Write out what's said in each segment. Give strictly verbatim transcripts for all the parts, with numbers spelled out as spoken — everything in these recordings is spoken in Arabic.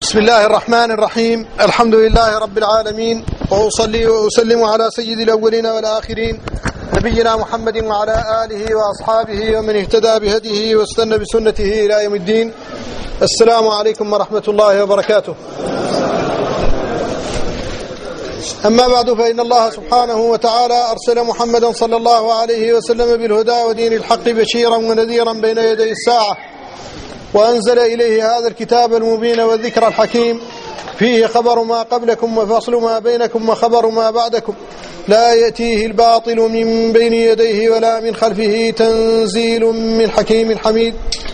بسم الله الرحمن الرحيم. الحمد لله رب العالمين، وأصلي وأسلم على سيد الأولين والآخرين نبينا محمد وعلى آله وأصحابه ومن اهتدى بهديه واستنى بسنته إلى يوم الدين. السلام عليكم ورحمة الله وبركاته. أما بعد، فإن الله سبحانه وتعالى أرسل محمدا صلى الله عليه وسلم بالهدى ودين الحق بشيرا ونذيرا بين يدي الساعة، وأنزل إليه هذا الكتاب المبين والذكر الحكيم، فيه خبر ما قبلكم وفصل ما بينكم وخبر ما بعدكم، لا يأتيه الباطل من بين يديه ولا من خلفه، تنزيل من حكيم حميد.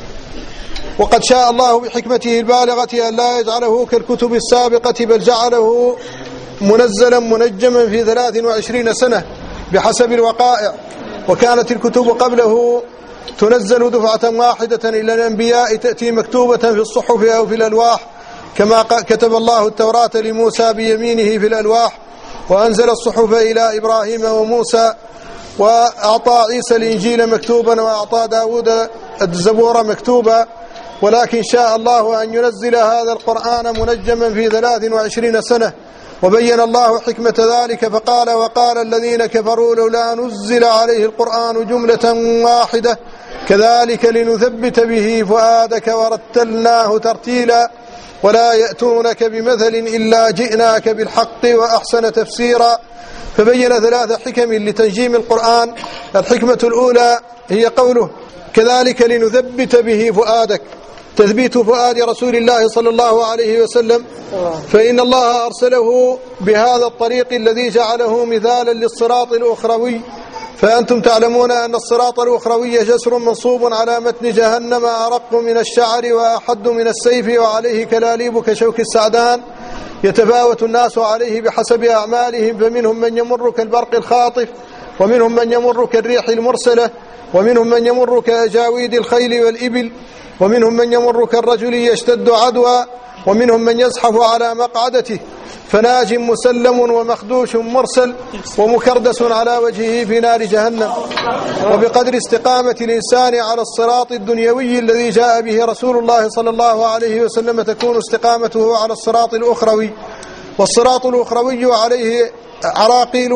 وقد شاء الله بحكمته البالغة أن لا يجعله كالكتب السابقة، بل جعله منزلا منجما في ثلاث وعشرين سنة بحسب الوقائع، وكانت الكتب قبله تنزل دفعة واحدة إلى الأنبياء، تأتي مكتوبة في الصحف أو في الألواح، كما كتب الله التوراة لموسى بيمينه في الألواح، وأنزل الصحف إلى إبراهيم وموسى، وأعطى عيسى الإنجيل مكتوبا، وأعطى داود الزبور مكتوبا. ولكن شاء الله أن ينزل هذا القرآن منجما في ثلاث وعشرين سنة، وبين الله حكمة ذلك فقال: وقال الذين كفروا لولا نزل عليه القرآن جملة واحدة كذلك لنثبت به فؤادك ورتلناه ترتيلا ولا يأتونك بمثل إلا جئناك بالحق وأحسن تفسيرا. فبين ثلاث حكم لتنجيم القرآن. الحكمة الأولى هي قوله: كذلك لنثبت به فؤادك، تثبيت فؤاد رسول الله صلى الله عليه وسلم، فإن الله أرسله بهذا الطريق الذي جعله مثالا للصراط الأخروي. فأنتم تعلمون أن الصراط الأخروي جسر منصوب على متن جهنم، أرق من الشعر وأحد من السيف، وعليه كلاليب كشوك السعدان، يتفاوت الناس عليه بحسب أعمالهم، فمنهم من يمر كالبرق الخاطف، ومنهم من يمر كالريح المرسلة، ومنهم من يمر كأجاويد الخيل والإبل، ومنهم من يمر كالرجل يشتد عدوى، ومنهم من يزحف على مقعدته، فناج مسلم ومخدوش مرسل ومكردس على وجهه في نار جهنم. وبقدر استقامة الإنسان على الصراط الدنيوي الذي جاء به رسول الله صلى الله عليه وسلم تكون استقامته على الصراط الأخروي. والصراط الأخروي عليه عراقيل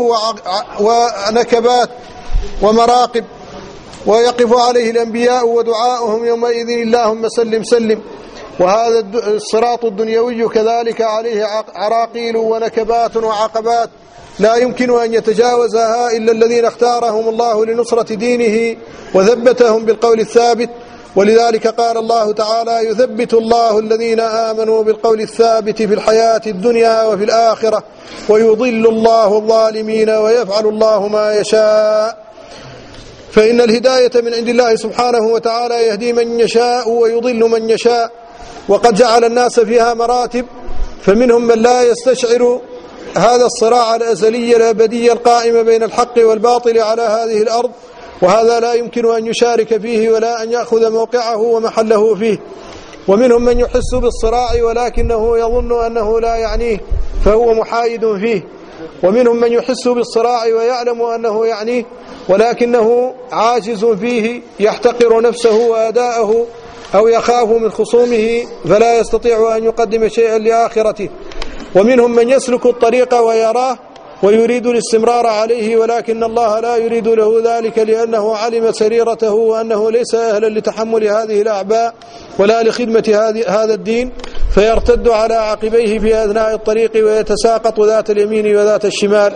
ونكبات ومراقب، ويقف عليه الأنبياء ودعاؤهم يومئذ اللهم سلم سلم. وهذا الصراط الدنيوي كذلك عليه عراقيل ونكبات وعقبات لا يمكن أن يتجاوزها إلا الذين اختارهم الله لنصرة دينه وثبتهم بالقول الثابت. ولذلك قال الله تعالى: يثبت الله الذين آمنوا بالقول الثابت في الحياة الدنيا وفي الآخرة ويضل الله الظالمين ويفعل الله ما يشاء. فإن الهداية من عند الله سبحانه وتعالى، يهدي من يشاء ويضل من يشاء، وقد جعل الناس فيها مراتب، فمنهم من لا يستشعر هذا الصراع الأزلي الأبدي القائم بين الحق والباطل على هذه الأرض، وهذا لا يمكن أن يشارك فيه ولا أن يأخذ موقعه ومحله فيه. ومنهم من يحس بالصراع ولكنه يظن أنه لا يعنيه فهو محايد فيه، ومنهم من يحس بالصراع ويعلم أنه يعنيه ولكنه عاجز فيه، يحتقر نفسه وأداءه أو يخاف من خصومه فلا يستطيع أن يقدم شيئا لآخرته. ومنهم من يسلك الطريق ويراه ويريد الاستمرار عليه، ولكن الله لا يريد له ذلك، لأنه علم سريرته وأنه ليس أهلا لتحمل هذه الأعباء ولا لخدمة هذا الدين، فيرتد على عقبيه في أثناء الطريق ويتساقط ذات اليمين وذات الشمال.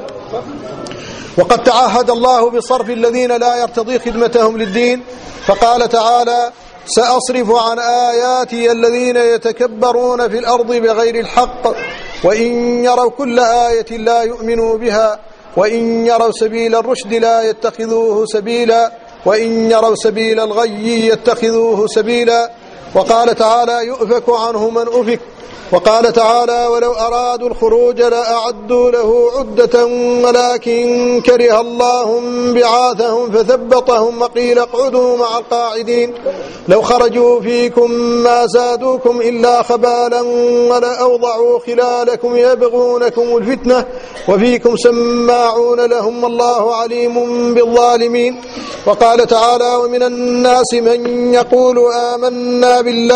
وقد تعهد الله بصرف الذين لا يرتضي خدمتهم للدين، فقال تعالى: سأصرف عن آياتي الذين يتكبرون في الأرض بغير الحق وإن يروا كل آية لا يؤمنوا بها وإن يروا سبيل الرشد لا يتخذوه سبيلا وإن يروا سبيل الغي يتخذوه سبيلا. وقال تعالى: يؤفك عنه من أفك. وقال تعالى: ولو أرادوا الخروج لأعدوا له عدة ولكن كره الله بعاثهم فثبطهم وقيل اقعدوا مع القاعدين لو خرجوا فيكم ما زادوكم إلا خبالا ولأوضعوا خلالكم يبغونكم الفتنة وفيكم سماعون لهم والله عليم بالظالمين. وقال تعالى: ومن الناس من يقول آمنا بالله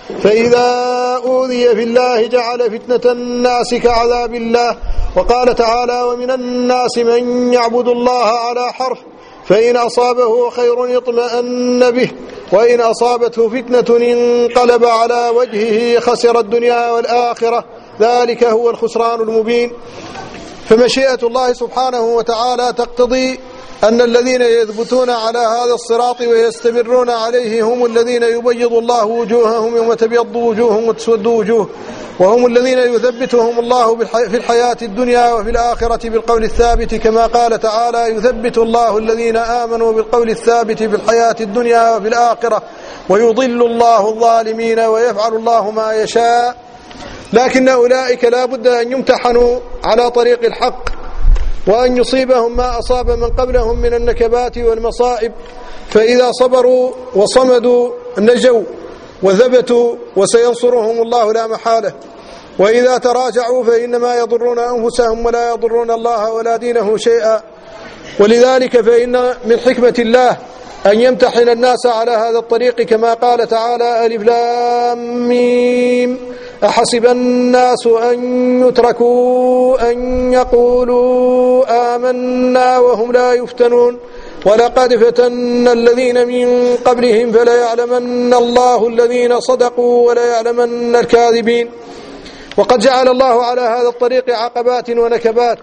فإذا أوذي في الله جعل فتنة الناس كعذاب الله. وقال تعالى: ومن الناس من يعبد الله على حرف فإن أصابه خير اطمأن به وإن أصابته فتنة انقلب على وجهه خسر الدنيا والآخرة ذلك هو الخسران المبين. فمشيئة الله سبحانه وتعالى تقتضي أن الذين يثبتون على هذا الصراط ويستمرون عليه هم الذين يبيض الله وجوههم يوم تبيض وجوههم وتسود وجوه، وهم الذين يثبتهم الله في الحياة الدنيا وفي الآخرة بالقول الثابت، كما قال تعالى: يثبت الله الذين آمنوا بالقول الثابت في الحياة الدنيا وفي الآخرة ويضل الله الظالمين ويفعل الله ما يشاء. لكن أولئك لا بد أن يمتحنوا على طريق الحق وأن يصيبهم ما أصاب من قبلهم من النكبات والمصائب، فإذا صبروا وصمدوا نجوا وثبتوا وسينصرهم الله لا محالة. وإذا تراجعوا فإنما يضرون أنفسهم ولا يضرون الله ولا دينه شيئا. ولذلك فإن من حكمة الله أن يمتحن الناس على هذا الطريق، كما قال تعالى: ألف لام ميم أحسب الناس أن يتركوا أن يقولوا آمنا وهم لا يفتنون ولقد فتنا الذين من قبلهم فليعلمن الله الذين صدقوا وليعلمن الكاذبين. وقد جعل الله على هذا الطريق عقبات ونكبات،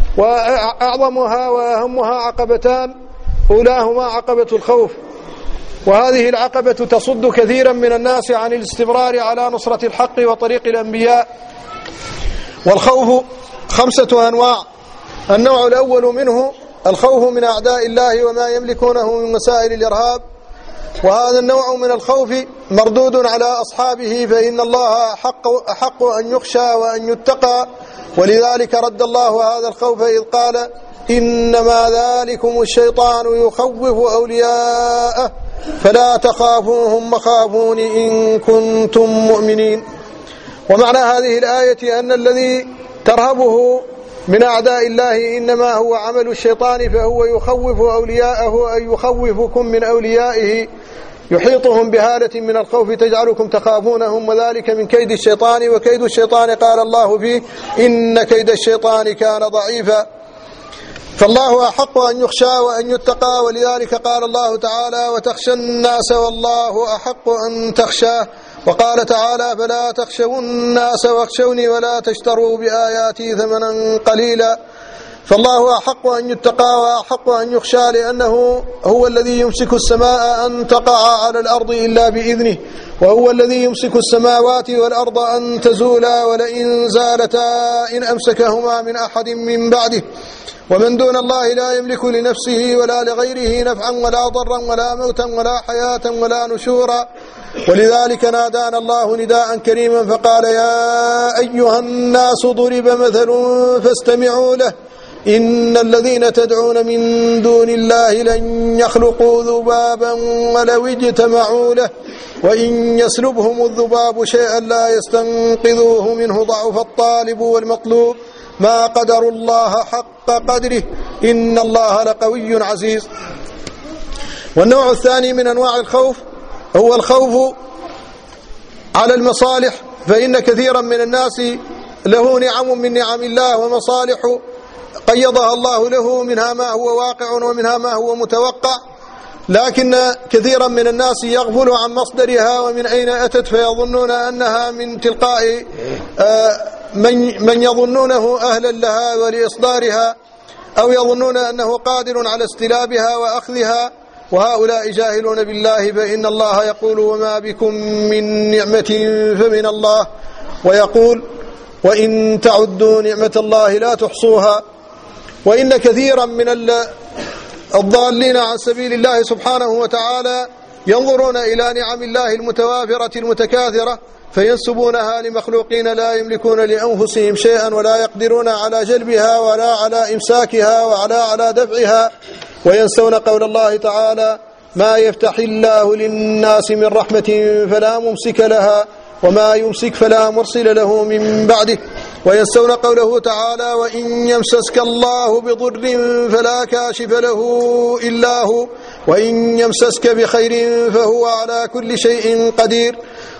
وأعظمها وأهمها عقبتان، أولاهما عقبة الخوف، وهذه العقبة تصد كثيرا من الناس عن الاستمرار على نصرة الحق وطريق الأنبياء. والخوف خمسة أنواع. النوع الأول منه الخوف من أعداء الله وما يملكونه من وسائل الإرهاب، وهذا النوع من الخوف مردود على أصحابه، فإن الله أحق, أحق أن يخشى وأن يتقى، ولذلك رد الله هذا الخوف إذ قال: إنما ذلكم الشيطان يخوف أولياءه فلا تخافوهم وخافون إن كنتم مؤمنين. ومعنى هذه الآية أن الذي ترهبه من أعداء الله إنما هو عمل الشيطان، فهو يخوف أولياءه أي يخوفكم من أوليائه، يحيطهم بهالة من الخوف تجعلكم تخافونهم، وذلك من كيد الشيطان. وكيد الشيطان قال الله فيه: إن كيد الشيطان كان ضعيفا. فالله أحق أن يخشى وأن يتقى، ولذلك قال الله تعالى: وتخشى الناس والله أحق أن تخشاه. وقال تعالى: فلا تخشوا الناس واخشوني ولا تشتروا بآياتي ثمنا قليلا. فالله أحق أن يتقى وأحق أن يخشى، لأنه هو الذي يمسك السماء أن تقع على الأرض إلا بإذنه، وهو الذي يمسك السماوات والأرض أن تزولا ولئن زالتا إن أمسكهما من أحد من بعده. ومن دون الله لا يملك لنفسه ولا لغيره نفعا ولا ضرا ولا موتا ولا حياة ولا نشورا. ولذلك نادانا الله نداء كريما فقال: يا أيها الناس ضرب مثل فاستمعوا له إن الذين تدعون من دون الله لن يخلقوا ذبابا ولو اجتمعوا له وإن يسلبهم الذباب شيئا لا يستنقذوه منه ضعف الطالب والمطلوب ما قدر الله حق قدره إن الله لقوي عزيز. والنوع الثاني من أنواع الخوف هو الخوف على المصالح، فإن كثيرا من الناس له نعم من نعم الله ومصالح قيضها الله له، منها ما هو واقع ومنها ما هو متوقع، لكن كثيرا من الناس يغفل عن مصدرها ومن أين أتت، فيظنون أنها من تلقاء من من يظنونه أهلا لها ولإصدارها، أو يظنون أنه قادر على استلابها وأخذها، وهؤلاء جاهلون بالله. فإن الله يقول: وما بكم من نعمة فمن الله، ويقول: وإن تعدوا نعمة الله لا تحصوها. وإن كثيرا من الضالين عن سبيل الله سبحانه وتعالى ينظرون إلى نعم الله المتوافرة المتكاثرة فينسبونها لمخلوقين لا يملكون لأنفسهم شيئا ولا يقدرون على جلبها ولا على إمساكها ولا على دفعها، وينسون قول الله تعالى: ما يفتح الله للناس من رحمة فلا ممسك لها وما يمسك فلا مرسل له من بعده. وينسون قوله تعالى: وإن يمسسك الله بضر فلا كاشف له إلا هو وإن يمسسك بخير فهو على كل شيء قدير.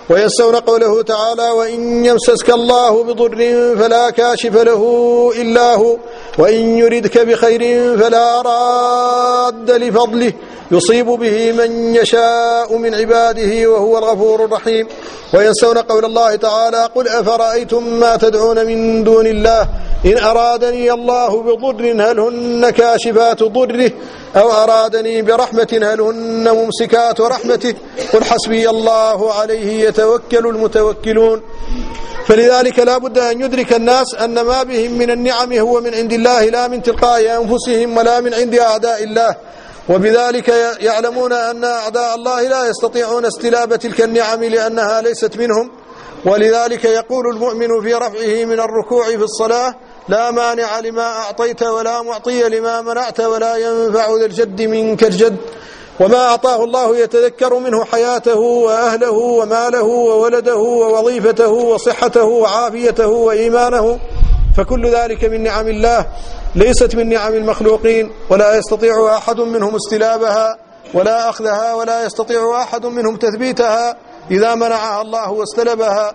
وينسون قوله تعالى: وإن يمسسك الله بضر فلا كاشف له إلا هو وإن يردك بخير فلا راد لفضله يصيب به من يشاء من عباده وهو الغفور الرحيم. وينسون قول الله تعالى: قل أفرأيتم ما تدعون من دون الله إن أرادني الله بضر هل هن كاشفات ضره أو أرادني برحمة هل هن ممسكات رحمته قل حسبي الله عليه يتوكل المتوكلون. فلذلك لا بد أن يدرك الناس أن ما بهم من النعم هو من عند الله لا من تلقاء أنفسهم ولا من عند أعداء الله، وبذلك يعلمون أن أعداء الله لا يستطيعون استلاب تلك النعم لأنها ليست منهم. ولذلك يقول المؤمن في رفعه من الركوع في الصلاة: لا مانع لما أعطيت ولا معطي لما منعت ولا ينفع ذا الجد منك الجد. وما أعطاه الله يتذكر منه حياته وأهله وماله وولده ووظيفته وصحته وعافيته وإيمانه، فكل ذلك من نعم الله ليست من نعم المخلوقين، ولا يستطيع أحد منهم استلابها ولا أخذها، ولا يستطيع أحد منهم تثبيتها إذا منعها الله واستلبها.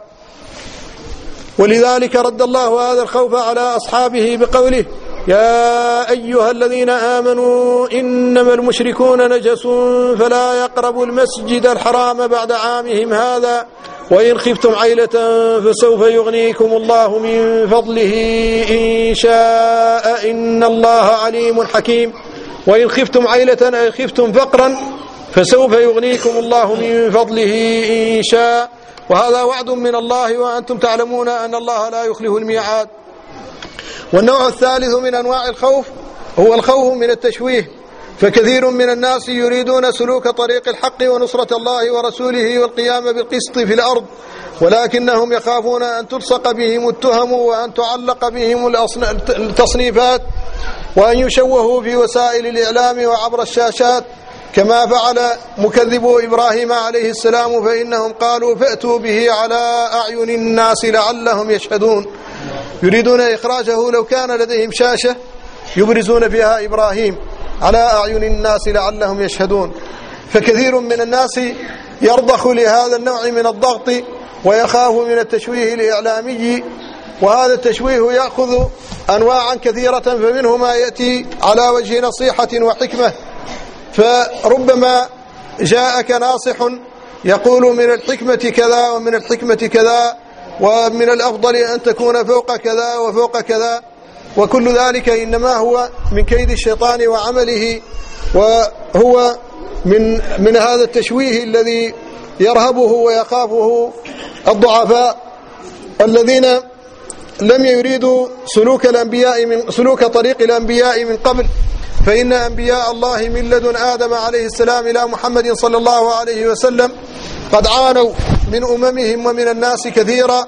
ولذلك رد الله هذا الخوف على أصحابه بقوله: يا أيها الذين آمنوا إنما المشركون نجس فلا يقربوا المسجد الحرام بعد عامهم هذا وإن خفتم عيلة فسوف يغنيكم الله من فضله إن شاء إن الله عليم حكيم. وإن خفتم عيلة أي خفتم فقرا فسوف يغنيكم الله من فضله إن شاء. وهذا وعد من الله وأنتم تعلمون أن الله لا يخلف الميعاد. والنوع الثالث من أنواع الخوف هو الخوف من التشويه، فكثير من الناس يريدون سلوك طريق الحق ونصرة الله ورسوله والقيام بالقسط في الأرض، ولكنهم يخافون أن تلصق بهم التهم وأن تعلق بهم التصنيفات وأن يشوهوا في وسائل الإعلام وعبر الشاشات كما فعل مكذبو إبراهيم عليه السلام، فإنهم قالوا: فأتوا به على أعين الناس لعلهم يشهدون. يريدون إخراجه لو كان لديهم شاشة يبرزون فيها إبراهيم على أعين الناس لعلهم يشهدون. فكثير من الناس يرضخ لهذا النوع من الضغط ويخاف من التشويه الإعلامي، وهذا التشويه يأخذ أنواعا كثيرة، فمنه ما يأتي على وجه نصيحة وحكمة، فربما جاءك ناصح يقول من الحكمة كذا ومن الحكمة كذا ومن الأفضل أن تكون فوق كذا وفوق كذا، وكل ذلك إنما هو من كيد الشيطان وعمله، وهو من من هذا التشويه الذي يرهبه ويخافه الضعفاء الذين لم يريدوا سلوك الأنبياء من سلوك طريق الأنبياء من قبل. فإن أنبياء الله من لدن آدم عليه السلام إلى محمد صلى الله عليه وسلم قد عانوا من أممهم ومن الناس كثيرا،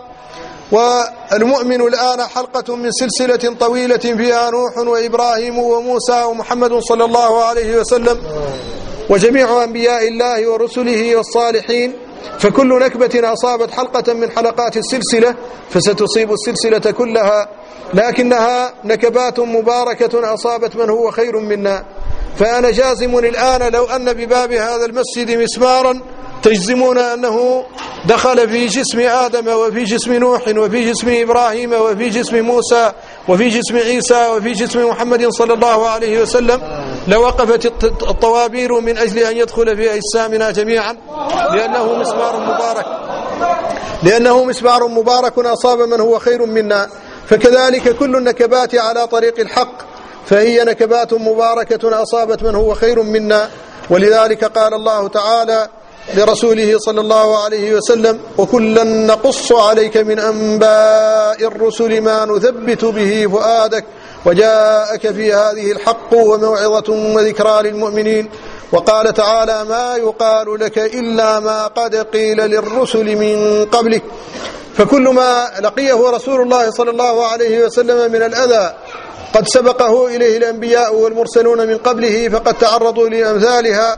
والمؤمن الآن حلقة من سلسلة طويلة فيها نوح وإبراهيم وموسى ومحمد صلى الله عليه وسلم وجميع أنبياء الله ورسله والصالحين، فكل نكبة أصابت حلقة من حلقات السلسلة فستصيب السلسلة كلها، لكنها نكبات مباركة أصابت من هو خير منا. فأنا جازم الآن لو أن بباب هذا المسجد مسمارا تجزمون أنه دخل في جسم آدم وفي جسم نوح وفي جسم إبراهيم وفي جسم موسى وفي جسم عيسى وفي جسم محمد صلى الله عليه وسلم، لوقفت الطوابير من أجل أن يدخل في أجسامنا جميعا، لأنه مسمار مبارك لأنه مسمار مبارك أصاب من هو خير منا. فكذلك كل النكبات على طريق الحق فهي نكبات مباركة أصابت من هو خير منا. ولذلك قال الله تعالى لرسوله صلى الله عليه وسلم: وكلا نقص عليك من أنباء الرسل ما نثبت به فؤادك وجاءك في هذه الحق وموعظة وذكرى للمؤمنين. وقال تعالى: ما يقال لك إلا ما قد قيل للرسل من قبلك. فكل ما لقيه رسول الله صلى الله عليه وسلم من الأذى قد سبقه إليه الأنبياء والمرسلون من قبله، فقد تعرضوا لأمثالها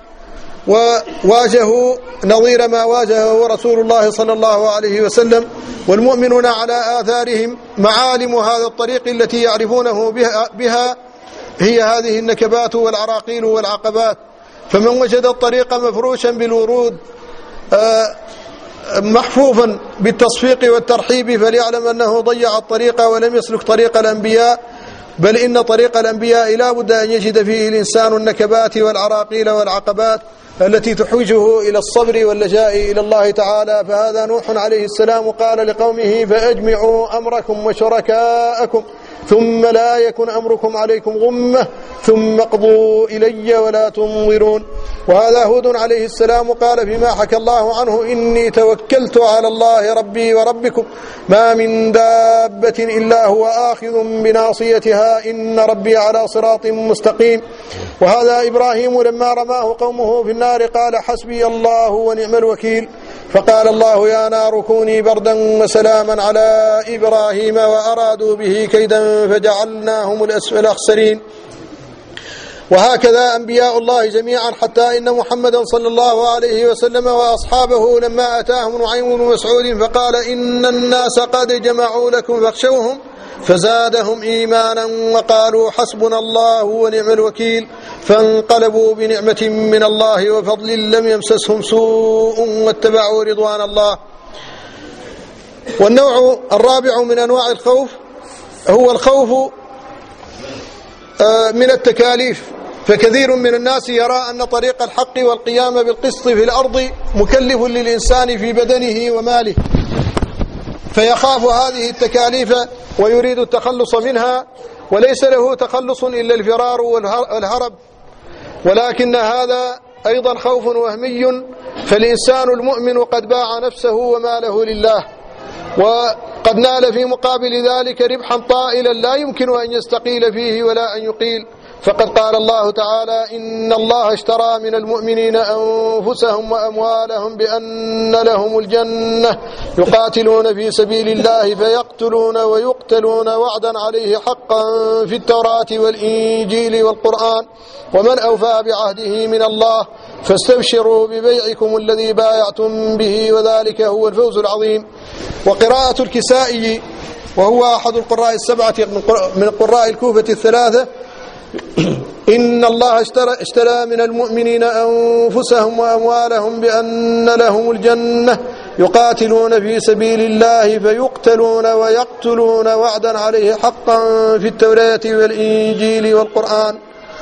وواجهوا نظير ما واجهه رسول الله صلى الله عليه وسلم، والمؤمنون على آثارهم. معالم هذا الطريق التي يعرفونه بها, بها هي هذه النكبات والعراقيل والعقبات. فمن وجد الطريق مفروشا بالورود محفوفا بالتصفيق والترحيب فليعلم أنه ضيع الطريق ولم يسلك طريق الأنبياء، بل إن طريق الأنبياء لا بد أن يجد فيه الإنسان النكبات والعراقيل والعقبات التي تحوجه إلى الصبر واللجاء إلى الله تعالى. فهذا نوح عليه السلام قال لقومه: فأجمعوا أمركم وشركاءكم ثم لا يكن أمركم عليكم غمة ثم اقضوا إلي ولا تنظرون. وهذا هود عليه السلام قال فيما حكى الله عنه: إني توكلت على الله ربي وربكم ما من دابة إلا هو آخذ بناصيتها إن ربي على صراط مستقيم. وهذا إبراهيم لما رماه قومه في النار قال: حسبي الله ونعم الوكيل. فقال الله: يا نار كوني بردا وسلاما على إبراهيم وأرادوا به كيدا فجعلناهم الأخسرين. وهكذا أنبياء الله جميعا، حتى إن محمدا صلى الله عليه وسلم وأصحابه لما أتاهم نعيم بن مسعود فقال: إن الناس قد جمعوا لكم فاخشوهم فزادهم إيمانا وقالوا حسبنا الله ونعم الوكيل، فانقلبوا بنعمة من الله وفضل لم يمسسهم سوء واتبعوا رضوان الله. والنوع الرابع من أنواع الخوف هو الخوف من التكاليف، فكثير من الناس يرى أن طريق الحق والقيام بالقسط في الأرض مكلف للإنسان في بدنه وماله، فيخاف هذه التكاليف ويريد التخلص منها، وليس له تخلص إلا الفرار والهرب. ولكن هذا أيضا خوف وهمي، فالإنسان المؤمن قد باع نفسه وماله لله، وقد نال في مقابل ذلك ربحا طائلا لا يمكن أن يستقيل فيه ولا أن يقيل. فقد قال الله تعالى: إن الله اشترى من المؤمنين أنفسهم وأموالهم بأن لهم الجنة يقاتلون في سبيل الله فيقتلون ويقتلون وعدا عليه حقا في التوراة والإنجيل والقرآن ومن أوفى بعهده من الله فاستبشروا ببيعكم الذي بايعتم به وذلك هو الفوز العظيم. وقراءة الكسائي وهو أحد القراء السبعة من قراء الكوفة الثلاثة: إن الله اشترى, اشترى من المؤمنين أنفسهم وأموالهم بأن لهم الجنة يقاتلون في سبيل الله فيقتلون ويقتلون وعدا عليه حقا في التوراة والإنجيل والقرآن.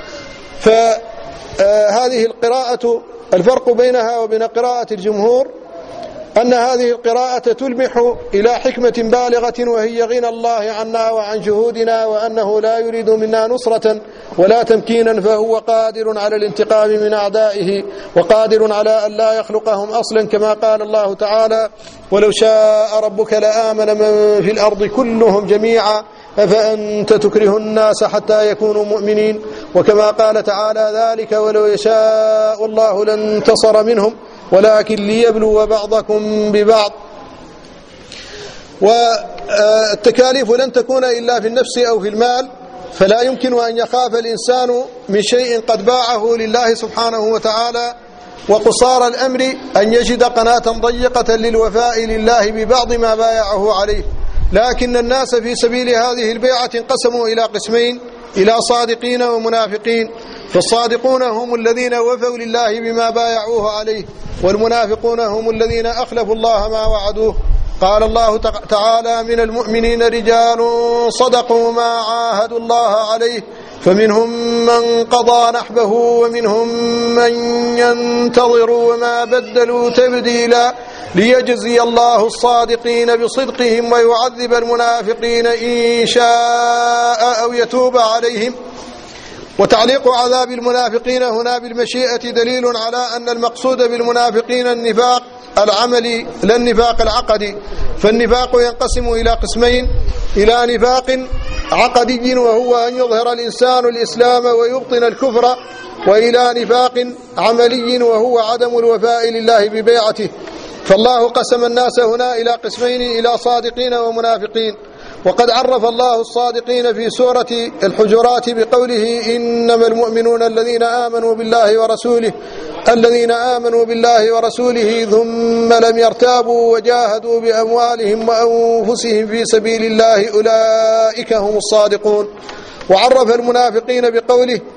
فهذه القراءة الفرق بينها وبين قراءة الجمهور أن هذه القراءة تلمح إلى حكمة بالغة، وهي غنى الله عنا وعن جهودنا، وأنه لا يريد منا نصرة ولا تمكينا، فهو قادر على الانتقام من أعدائه وقادر على أن لا يخلقهم أصلا، كما قال الله تعالى: ولو شاء ربك لآمن من في الأرض كلهم جميعا أفأنت تكره الناس حتى يكونوا مؤمنين. وكما قال تعالى: ذلك ولو يشاء الله لانتصر منهم ولكن ليبلو بعضكم ببعض. والتكاليف لن تكون إلا في النفس أو في المال، فلا يمكن أن يخاف الإنسان من شيء قد باعه لله سبحانه وتعالى، وقصار الأمر أن يجد قناة ضيقة للوفاء لله ببعض ما بايعه عليه. لكن الناس في سبيل هذه البيعة انقسموا إلى قسمين: إلى صادقين ومنافقين. فالصادقون هم الذين وفوا لله بما بايعوه عليه، والمنافقون هم الذين أخلفوا الله ما وعدوه. قال الله تعالى: من المؤمنين رجال صدقوا ما عاهدوا الله عليه فمنهم من قضى نحبه ومنهم من ينتظر وما بدلوا تبديلا ليجزي الله الصادقين بصدقهم ويعذب المنافقين إن شاء أو يتوب عليهم. وتعليق عذاب المنافقين هنا بالمشيئة دليل على أن المقصود بالمنافقين النفاق العملي لا النفاق العقدي. فالنفاق ينقسم إلى قسمين: إلى نفاق عقدي وهو أن يظهر الإنسان الإسلام ويبطن الكفر، وإلى نفاق عملي وهو عدم الوفاء لله ببيعته. فالله قسم الناس هنا إلى قسمين: إلى صادقين ومنافقين. وقد عرف الله الصادقين في سورة الحجرات بقوله: إنما المؤمنون الذين آمنوا بالله ورسوله الذين آمنوا بالله ورسوله ثم لم يرتابوا وجاهدوا بأموالهم وأنفسهم في سبيل الله أولئك هم الصادقون. وعرف المنافقين بقوله: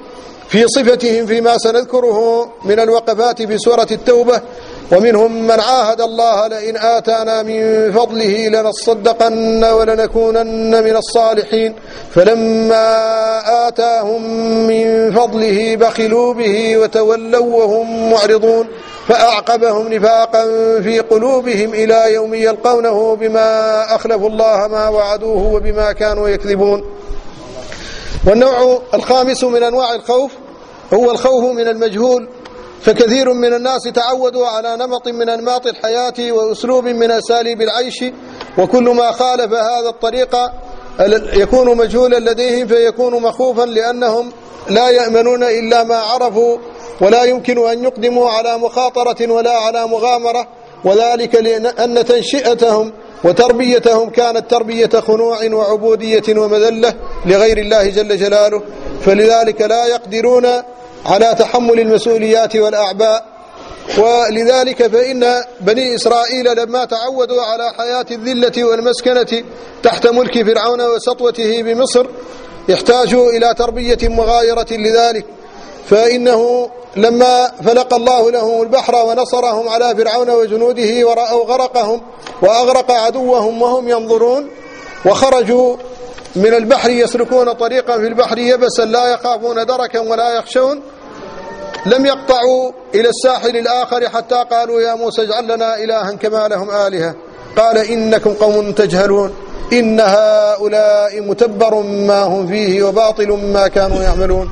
في صفتهم فيما سنذكره من الوقفات في سورة التوبة. ومنهم من عاهد الله لئن آتانا من فضله لنصدقن ولنكونن من الصالحين فلما آتاهم من فضله بخلوا به وتولوا وهم معرضون فأعقبهم نفاقا في قلوبهم إلى يوم يلقونه بما أخلفوا الله ما وعدوه وبما كانوا يكذبون. والنوع الخامس من أنواع الخوف هو الخوف من المجهول. فكثير من الناس تعودوا على نمط من أنماط الحياة وأسلوب من أساليب العيش، وكل ما خالف هذا الطريق يكون مجهولا لديهم فيكون مخوفا، لأنهم لا يأمنون إلا ما عرفوا، ولا يمكن أن يقدموا على مخاطرة ولا على مغامرة، وذلك لأن تنشئتهم وتربيتهم كانت تربية خنوع وعبودية ومذلة لغير الله جل جلاله، فلذلك لا يقدرون على تحمل المسؤوليات والأعباء. ولذلك فإن بني إسرائيل لما تعودوا على حياة الذلة والمسكنة تحت ملك فرعون وسطوته بمصر يحتاجوا إلى تربية مغايرة لذلك، فإنه لما فلق الله لهم البحر ونصرهم على فرعون وجنوده ورأوا غرقهم وأغرق عدوهم وهم ينظرون، وخرجوا من البحر يسلكون طريقا في البحر يبسا لا يخافون دركا ولا يخشون، لم يقطعوا إلى الساحل الآخر حتى قالوا يا موسى اجعل لنا إلها كما لهم آلهة، قال إنكم قوم تجهلون إن هؤلاء متبر ما هم فيه وباطل ما كانوا يعملون.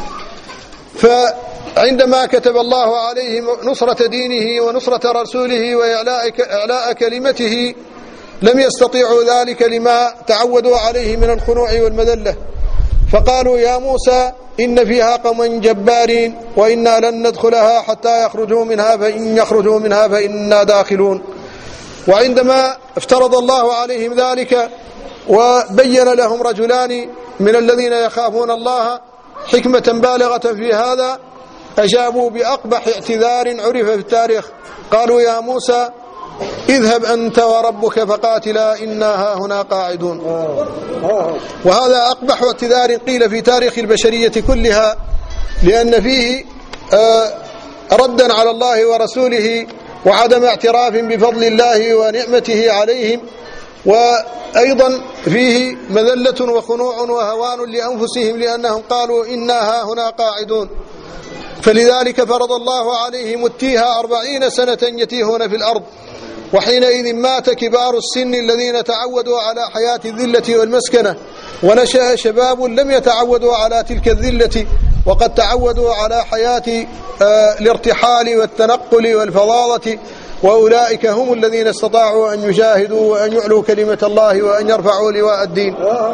فعندما كتب الله عليهم نصرة دينه ونصرة رسوله وإعلاء كلمته لم يستطيعوا ذلك لما تعودوا عليه من الخنوع والمذلة، فقالوا يا موسى إن فيها قوما جبارين وإنا لن ندخلها حتى يخرجوا منها فإن يخرجوا منها فإنا داخلون. وعندما افترض الله عليهم ذلك وبين لهم رجلان من الذين يخافون الله حكمة بالغة في هذا أجابوا بأقبح اعتذار عرف في التاريخ، قالوا يا موسى اذهب أنت وربك فقاتلا إنا هنا قاعدون. وهذا أقبح اعتذار قيل في تاريخ البشرية كلها، لأن فيه ردا على الله ورسوله وعدم اعتراف بفضل الله ونعمته عليهم، وأيضا فيه مذلة وخنوع وهوان لأنفسهم لأنهم قالوا إنا هنا قاعدون. فلذلك فرض الله عليهم التيها أربعين سنة يتيهون في الأرض، وحينئذ مات كبار السن الذين تعودوا على حياة الذلة والمسكنة، ونشأ شباب لم يتعودوا على تلك الذلة وقد تعودوا على حياة الارتحال والتنقل والفظاظة، وأولئك هم الذين استطاعوا أن يجاهدوا وأن يعلوا كلمة الله وأن يرفعوا لواء الدين.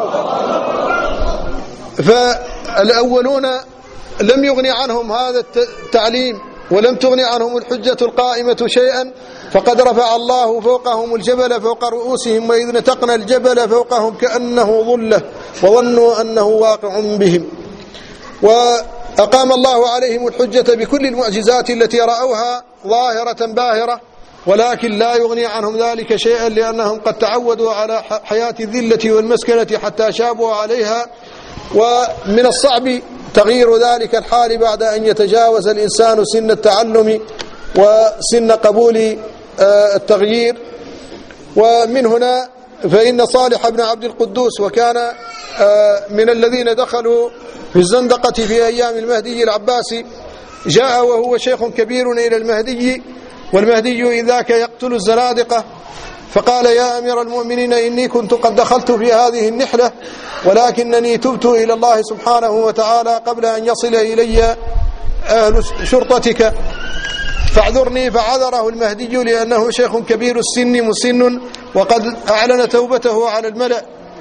فالأولون لم يغني عنهم هذا التعليم ولم تغني عنهم الحجة القائمة شيئا، فقد رفع الله فوقهم الجبل فوق رؤوسهم وإذ نتقنا الجبل فوقهم كأنه ظلة وظنوا أنه واقع بهم. وأقام الله عليهم الحجة بكل المعجزات التي رأوها ظاهرة باهرة، ولكن لا يغني عنهم ذلك شيئا لأنهم قد تعودوا على حياة الذلة والمسكنة حتى شابوا عليها. ومن الصعب تغيير ذلك الحال بعد أن يتجاوز الإنسان سن التعلم وسن قبول التغيير. ومن هنا فإن صالح بن عبد القدوس وكان من الذين دخلوا في الزندقة في أيام المهدي العباسي جاء وهو شيخ كبير إلى المهدي، والمهدي إذاك يقتل الزنادقة، فقال يا أمير المؤمنين إني كنت قد دخلت في هذه النحلة ولكنني تبت إلى الله سبحانه وتعالى قبل أن يصل إلي أهل شرطتك فاعذرني. فعذره المهدي لأنه شيخ كبير السن مسن وقد أعلن توبته على الملأ،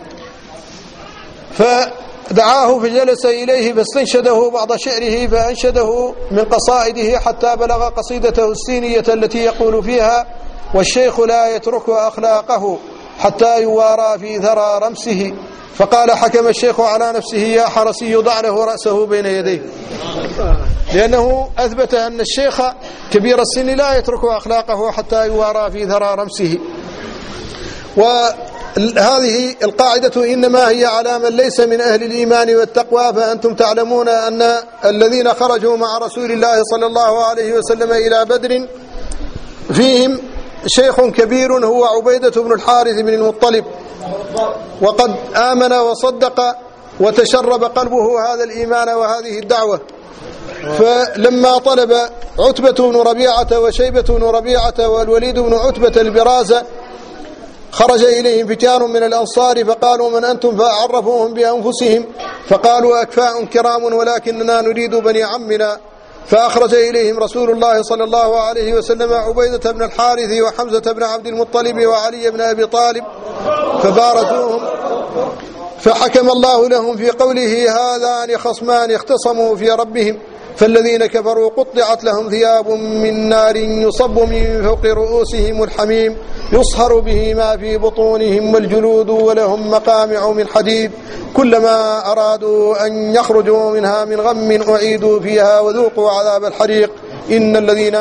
فدعاه فجلس إليه فاستنشده بعض شعره فأنشده من قصائده حتى بلغ قصيدته السينية التي يقول فيها والشيخ لا يترك أخلاقه حتى يوارى في ثرى رمسه، فقال حكم الشيخ على نفسه يا حرسي ضع له رأسه بين يديه، لأنه أثبت أن الشيخ كبير السن لا يترك أخلاقه حتى يوارى في ثرى رمسه. هذه القاعدة إنما هي على من ليس من أهل الإيمان والتقوى. فأنتم تعلمون أن الذين خرجوا مع رسول الله صلى الله عليه وسلم إلى بدر فيهم شيخ كبير هو عبيدة بن الحارث بن المطلب، وقد آمن وصدق وتشرب قلبه هذا الإيمان وهذه الدعوة. فلما طلب عتبة بن ربيعة وشيبة بن ربيعة والوليد بن عتبة البرازة خرج إليهم فتيان من الأنصار فقالوا من أنتم؟ فعرفوهم بأنفسهم فقالوا أكفاء كرام ولكننا نريد بني عمنا. فأخرج إليهم رسول الله صلى الله عليه وسلم عبيدة بن الحارث وحمزة بن عبد المطلب وعلي بن أبي طالب فبارزوهم، فحكم الله لهم في قوله هذان خصمان اختصموا في ربهم فالذين كفروا قطعت لهم ثياب من نار يصب من فوق رؤوسهم الحميم يصهر به ما في بطونهم والجلود ولهم مقامع من حديد كلما أرادوا أن يخرجوا منها من غم أعيدوا فيها وذوقوا عذاب الحريق. إن الذين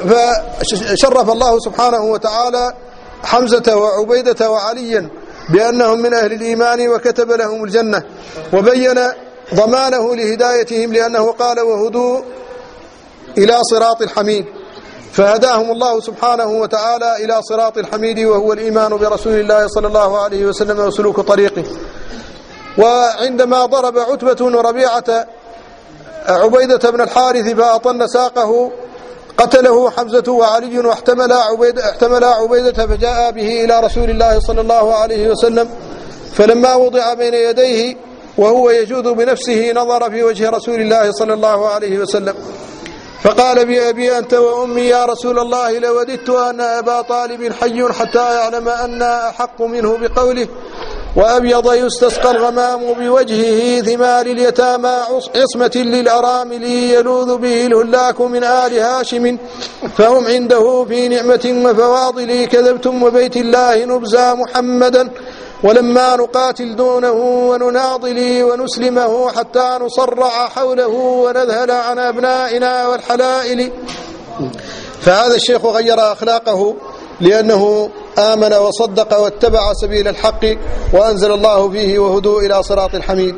فشرف الله سبحانه وتعالى حمزة وعبيدة وعليا بأنهم من أهل الإيمان وكتب لهم الجنة، وبين ضمانه لهدايتهم لأنه قال وهدوا إلى صراط الحميد، فهداهم الله سبحانه وتعالى إلى صراط الحميد وهو الإيمان برسول الله صلى الله عليه وسلم وسلوك طريقه. وعندما ضرب عتبة بن ربيعة عبيدة بن الحارث فأطن ساقه قتله حمزة وعلي واحتمل عبيدة, احتمل عبيدة فجاء به إلى رسول الله صلى الله عليه وسلم، فلما وضع بين يديه وهو يجود بنفسه نظر في وجه رسول الله صلى الله عليه وسلم فقال بأبي أنت وأمي يا رسول الله لوددت أن أبا طالب حي حتى يعلم أن أحق منه بقوله وأبيض يستسقى الغمام بوجهه ثمار اليتامى عصمة للأرامل يلوذ به الهلاك من آل هاشم فهم عنده في نعمة وفواضل كذبتم وبيت الله نبزى محمدا ولما نقاتل دونه ونناضل ونسلمه حتى نصرع حوله ونذهل عن أبنائنا والحلائل. فهذا الشيخ غير أخلاقه لأنه آمن وصدق واتبع سبيل الحق وأنزل الله فيه وهدوا إلى صراط الحميد.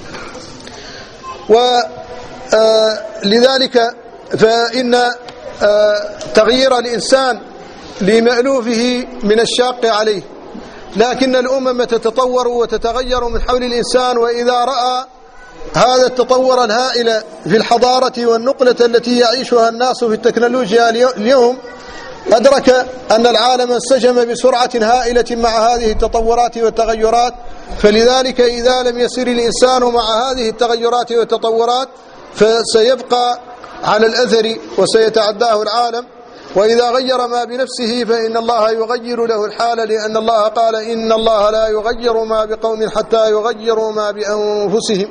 ولذلك فإن تغيير الإنسان لمألوفه من الشاق عليه، لكن الأمم تتطور وتتغير من حول الإنسان، وإذا رأى هذا التطور الهائل في الحضارة والنقلة التي يعيشها الناس في التكنولوجيا اليوم أدرك أن العالم انسجم بسرعة هائلة مع هذه التطورات والتغيرات. فلذلك إذا لم يسير الإنسان مع هذه التغيرات والتطورات فسيبقى على الأثر وسيتعداه العالم، وإذا غير ما بنفسه فإن الله يغير له الحال، لأن الله قال إن الله لا يغير ما بقوم حتى يغيروا ما بأنفسهم.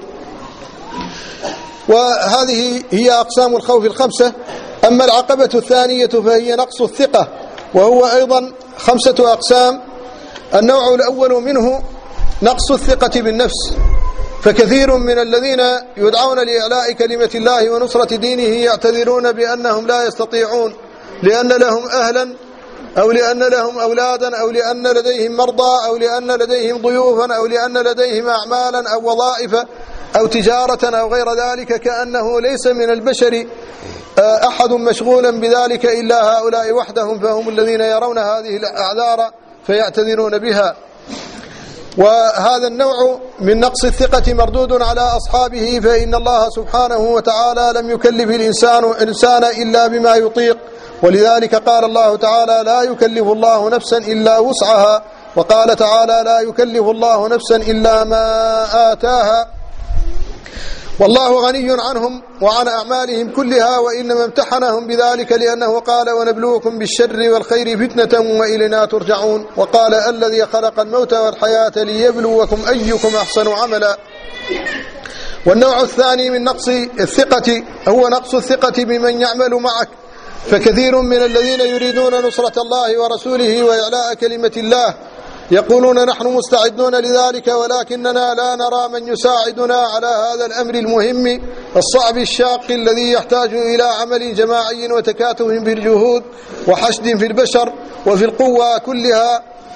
وهذه هي أقسام الخوف الخمسة. أما العقبة الثانية فهي نقص الثقة، وهو أيضا خمسة أقسام. النوع الأول منه نقص الثقة بالنفس، فكثير من الذين يدعون لإعلاء كلمة الله ونصرة دينه يعتذرون بأنهم لا يستطيعون لأن لهم أهلا أو لأن لهم أولادا أو لأن لديهم مرضى أو لأن لديهم ضيوفا أو لأن لديهم أعمالا أو وظائف أو تجارة أو غير ذلك، كأنه ليس من البشر أحد مشغولا بذلك إلا هؤلاء وحدهم، فهم الذين يرون هذه الأعذار فيعتذرون بها. وهذا النوع من نقص الثقة مردود على أصحابه، فإن الله سبحانه وتعالى لم يكلف الإنسان إنسان إلا بما يطيق، ولذلك قال الله تعالى لا يكلف الله نفسا إلا وسعها، وقال تعالى لا يكلف الله نفسا إلا ما آتاها. والله غني عنهم وعن أعمالهم كلها، وإنما امتحنهم بذلك لأنه قال ونبلوكم بالشر والخير فتنة وإلينا ترجعون. وقال الذي خلق الموت والحياة ليبلوكم أيكم أحسن عملا. والنوع الثاني من نقص الثقة هو نقص الثقة بمن يعمل معك، فكثير من الذين يريدون نصرة الله ورسوله وإعلاء كلمة الله يقولون نحن مستعدون لذلك، ولكننا لا نرى من يساعدنا على هذا الأمر المهم الصعب الشاق الذي يحتاج إلى عمل جماعي وتكاتف في الجهود وحشد في البشر وفي القوة كلها.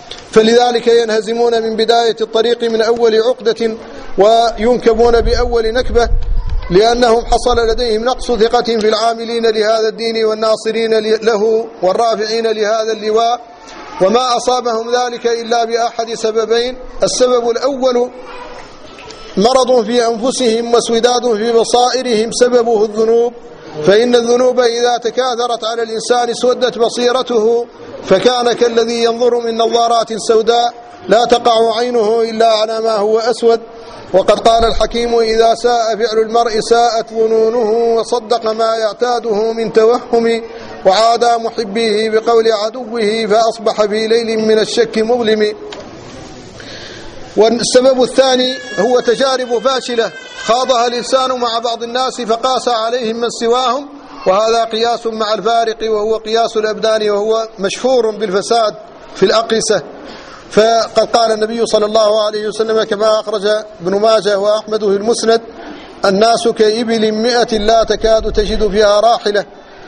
فلذلك ينهزمون من بداية الطريق من أول عقدة وينكبون بأول نكبة، لأنهم حصل لديهم نقص ثقة في العاملين لهذا الدين والناصرين له والرافعين لهذا اللواء، وما أصابهم ذلك إلا بأحد سببين: السبب الأول مرض في أنفسهم وسوداد في بصائرهم سببه الذنوب، فإن الذنوب إذا تكاثرت على الإنسان سودت بصيرته، فكان كالذي ينظر من نظارات سوداء لا تقع عينه إلا على ما هو أسود. وقد قال الحكيم: إذا ساء فعل المرء ساءت ظنونه، وصدق ما يعتاده من توهم، وعادى محبيه بقول عدوه، فأصبح في ليل من الشك مظلم. والسبب الثاني هو تجارب فاشلة خاضها الإنسان مع بعض الناس فقاس عليهم من سواهم، وهذا قياس مع الفارق وهو قياس الأبدان، وهو مشهور بالفساد في الأقيسة. فقد قال النبي صلى الله عليه وسلم كما أخرج ابن ماجه وأحمد في المسند: الناس كإبل مئة لا تكاد تجد فيها راحلة.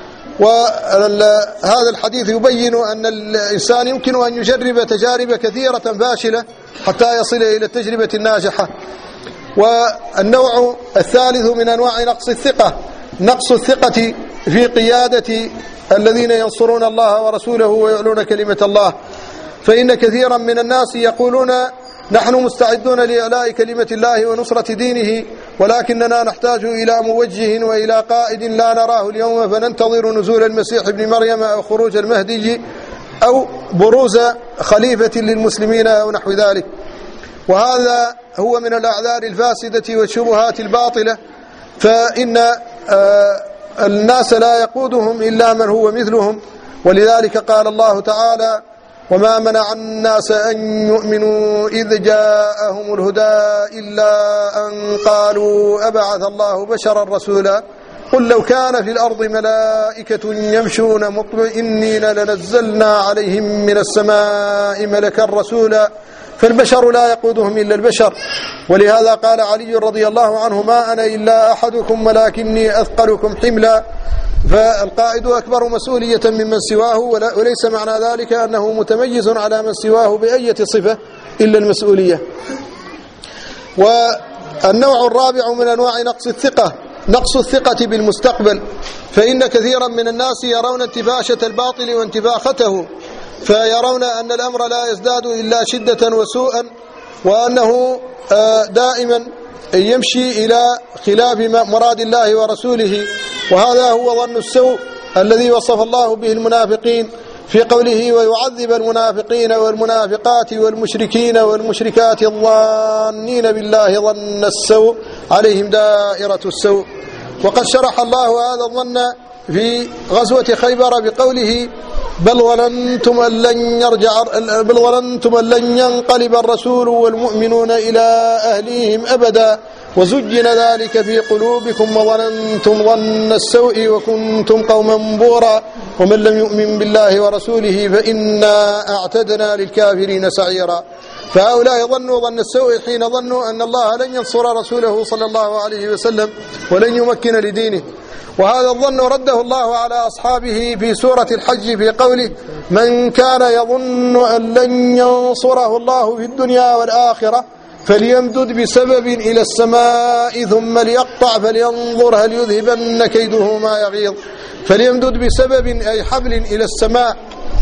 وهذا الحديث يبين أن الإنسان يمكن أن يجرب تجارب كثيرة فاشلة حتى يصل إلى التجربة الناجحة. والنوع الثالث من أنواع نقص الثقة نقص الثقة في قيادة الذين ينصرون الله ورسوله ويعلون كلمة الله، فإن كثيرا من الناس يقولون: نحن مستعدون لإعلاء كلمة الله ونصرة دينه، ولكننا نحتاج إلى موجه وإلى قائد لا نراه اليوم، فننتظر نزول المسيح ابن مريم أو خروج المهدي أو بروز خليفة للمسلمين أو نحو ذلك. وهذا هو من الأعذار الفاسدة والشبهات الباطلة، فإن الناس لا يقودهم إلا من هو مثلهم. ولذلك قال الله تعالى: وما منع الناس أن يؤمنوا إذ جاءهم الهدى إلا أن قالوا أبعث الله بشرا رسولا قل لو كان في الأرض ملائكة يمشون مطمئنين لنزلنا عليهم من السماء ملكا رسولا. فالبشر لا يقودهم إلا البشر. ولهذا قال علي رضي الله عنه: ما أنا إلا أحدكم ولكني أثقلكم حملا. فالقائد أكبر مسؤولية ممن سواه، وليس معنى ذلك أنه متميز على من سواه بأية صفة إلا المسؤولية. والنوع الرابع من أنواع نقص الثقة نقص الثقة بالمستقبل، فإن كثيرا من الناس يرون انتفاشة الباطل وانتفاخته، فيرون أن الأمر لا يزداد إلا شدة وسوءا، وأنه دائما يمشي إلى خلاف مراد الله ورسوله. وهذا هو ظن السوء الذي وصف الله به المنافقين في قوله: ويعذب المنافقين والمنافقات والمشركين والمشركات الظانين بالله ظن السوء عليهم دائرة السوء. وقد شرح الله هذا الظن في غزوة خيبر بقوله: بل ظننتم أن لن يرجع بل ظننتم أن لن ينقلب الرسول والمؤمنون إلى أهليهم أبدا وزجن ذلك في قلوبكم وظننتم ظن السوء وكنتم قوما بورا ومن لم يؤمن بالله ورسوله فإنا أعتدنا للكافرين سعيرا. فهؤلاء ظنوا ظن السوء حين ظنوا أن الله لن ينصر رسوله صلى الله عليه وسلم ولن يمكن لدينه. وهذا الظن رده الله على أصحابه في سورة الحج في قوله: من كان يظن أن لن ينصره الله في الدنيا والآخرة فليمدد بسبب إلى السماء ثم ليقطع فلينظر هل يذهبن كيده ما يغيظ. فليمدد بسبب أي حبل إلى السماء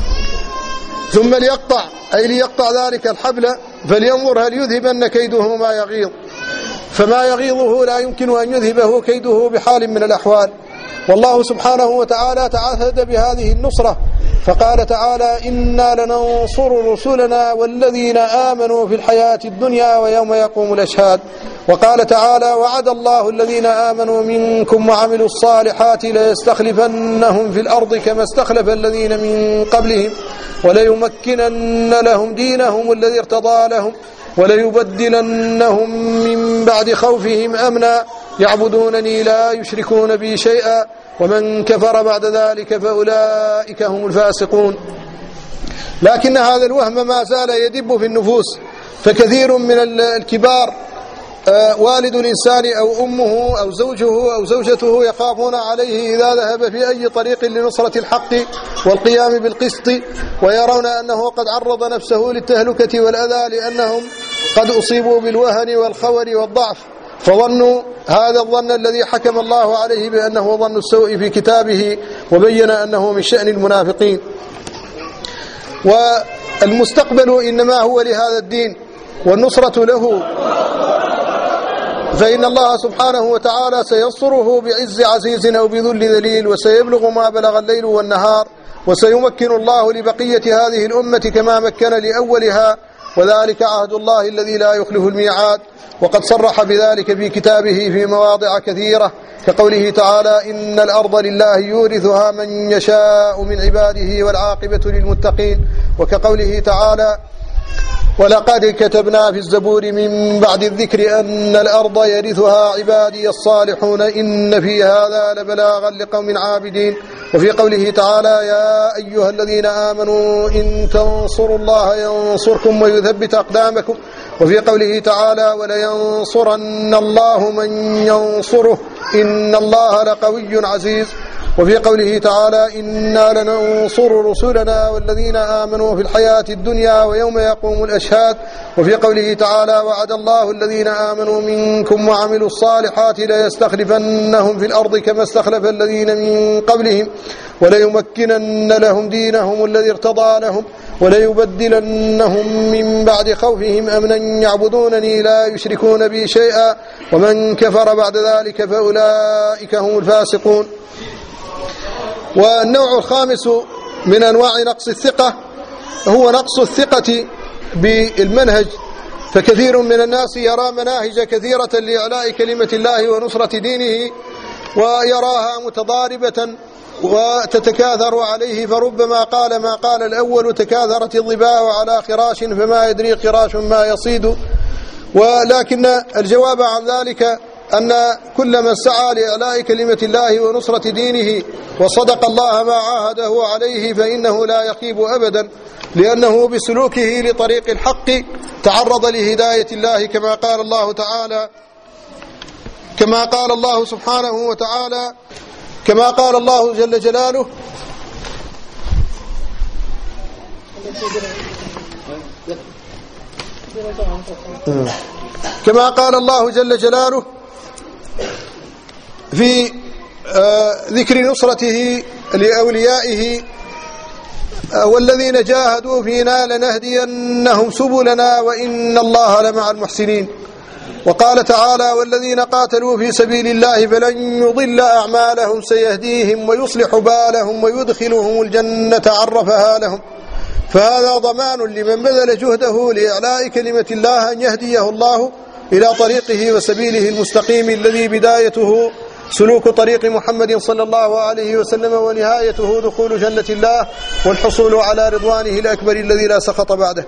ثم ليقطع أي ليقطع ذلك الحبل فلينظر هل يذهبن كيده ما يغيظ. فما يغيظه لا يمكن أن يذهبه كيده بحال من الأحوال. والله سبحانه وتعالى تعهد بهذه النصرة فقال تعالى: إنا لننصر رسلنا والذين آمنوا في الحياة الدنيا ويوم يقوم الأشهاد. وقال تعالى: وعد الله الذين آمنوا منكم وعملوا الصالحات ليستخلفنهم في الأرض كما استخلف الذين من قبلهم وليمكنن لهم دينهم الذي ارتضى لهم وليبدلنهم من بعد خوفهم أمنا يعبدونني لا يشركون بي شيئا ومن كفر بعد ذلك فأولئك هم الفاسقون. لكن هذا الوهم ما زال يدب في النفوس، فكثير من الكبار والد الإنسان أو أمه أو زوجه أو زوجته يخافون عليه إذا ذهب في أي طريق لنصرة الحق والقيام بالقسط، ويرون أنه قد عرض نفسه للتهلكة والأذى لأنهم قد أصيبوا بالوهن والخور والضعف، فظنوا هذا الظن الذي حكم الله عليه بأنه ظن السوء في كتابه، وبين أنه من شأن المنافقين. والمستقبل إنما هو لهذا الدين والنصرة له، فإن الله سبحانه وتعالى سينصره بعز عزيز أو بذل ذليل، وسيبلغ ما بلغ الليل والنهار، وسيمكن الله لبقية هذه الأمة كما مكن لأولها، وذلك عهد الله الذي لا يخلف الميعاد. وقد صرح بذلك في كتابه في مواضع كثيرة، كقوله تعالى: إن الأرض لله يورثها من يشاء من عباده والعاقبة للمتقين، وكقوله تعالى: ولقد كتبنا في الزبور من بعد الذكر أن الأرض يرثها عبادي الصالحون إن في هذا لبلاغا لقوم عابدين. وفي قوله تعالى: يا أيها الذين آمنوا إن تنصروا الله ينصركم ويثبت أقدامكم. وفي قوله تعالى: ولينصرن الله من ينصره إن الله لقوي عزيز. وفي قوله تعالى: إنا لننصر رسلنا والذين آمنوا في الحياة الدنيا ويوم يقوم الأشهاد. وفي قوله تعالى: وعد الله الذين آمنوا منكم وعملوا الصالحات ليستخلفنهم في الأرض كما استخلف الذين من قبلهم وليمكنن لهم دينهم الذي ارتضى لهم وليبدلنهم من بعد خوفهم أمنا يعبدونني لا يشركون بي شيئا ومن كفر بعد ذلك فأولئك هم الفاسقون. والنوع الخامس من أنواع نقص الثقة هو نقص الثقة بالمنهج، فكثير من الناس يرى مناهج كثيرة لإعلاء كلمة الله ونصرة دينه ويراها متضاربة وتتكاثر عليه، فربما قال ما قال الأول: تكاثرت الظباء على خراش فما يدري خراش ما يصيد. ولكن الجواب عن ذلك أن كل من سعى لإعلاء كلمة الله ونصرة دينه وصدق الله ما عاهده عليه فإنه لا يخيب أبدا، لأنه بسلوكه لطريق الحق تعرض لهداية الله، كما قال الله تعالى كما قال الله سبحانه وتعالى كما قال الله جل جلاله كما قال الله جل جلاله في ذكر نصرته لأوليائه: والذين جاهدوا فينا لنهدينهم سبلنا وإن الله لمع المحسنين. وقال تعالى: والذين قاتلوا في سبيل الله فلن يضل أعمالهم سيهديهم ويصلح بالهم ويدخلهم الجنة عرفها لهم. فهذا ضمان لمن بذل جهده لإعلاء كلمة الله أن يهديه الله إلى طريقه وسبيله المستقيم الذي بدايته سلوك طريق محمد صلى الله عليه وسلم ونهايته دخول جنة الله والحصول على رضوانه الأكبر الذي لا سخط بعده.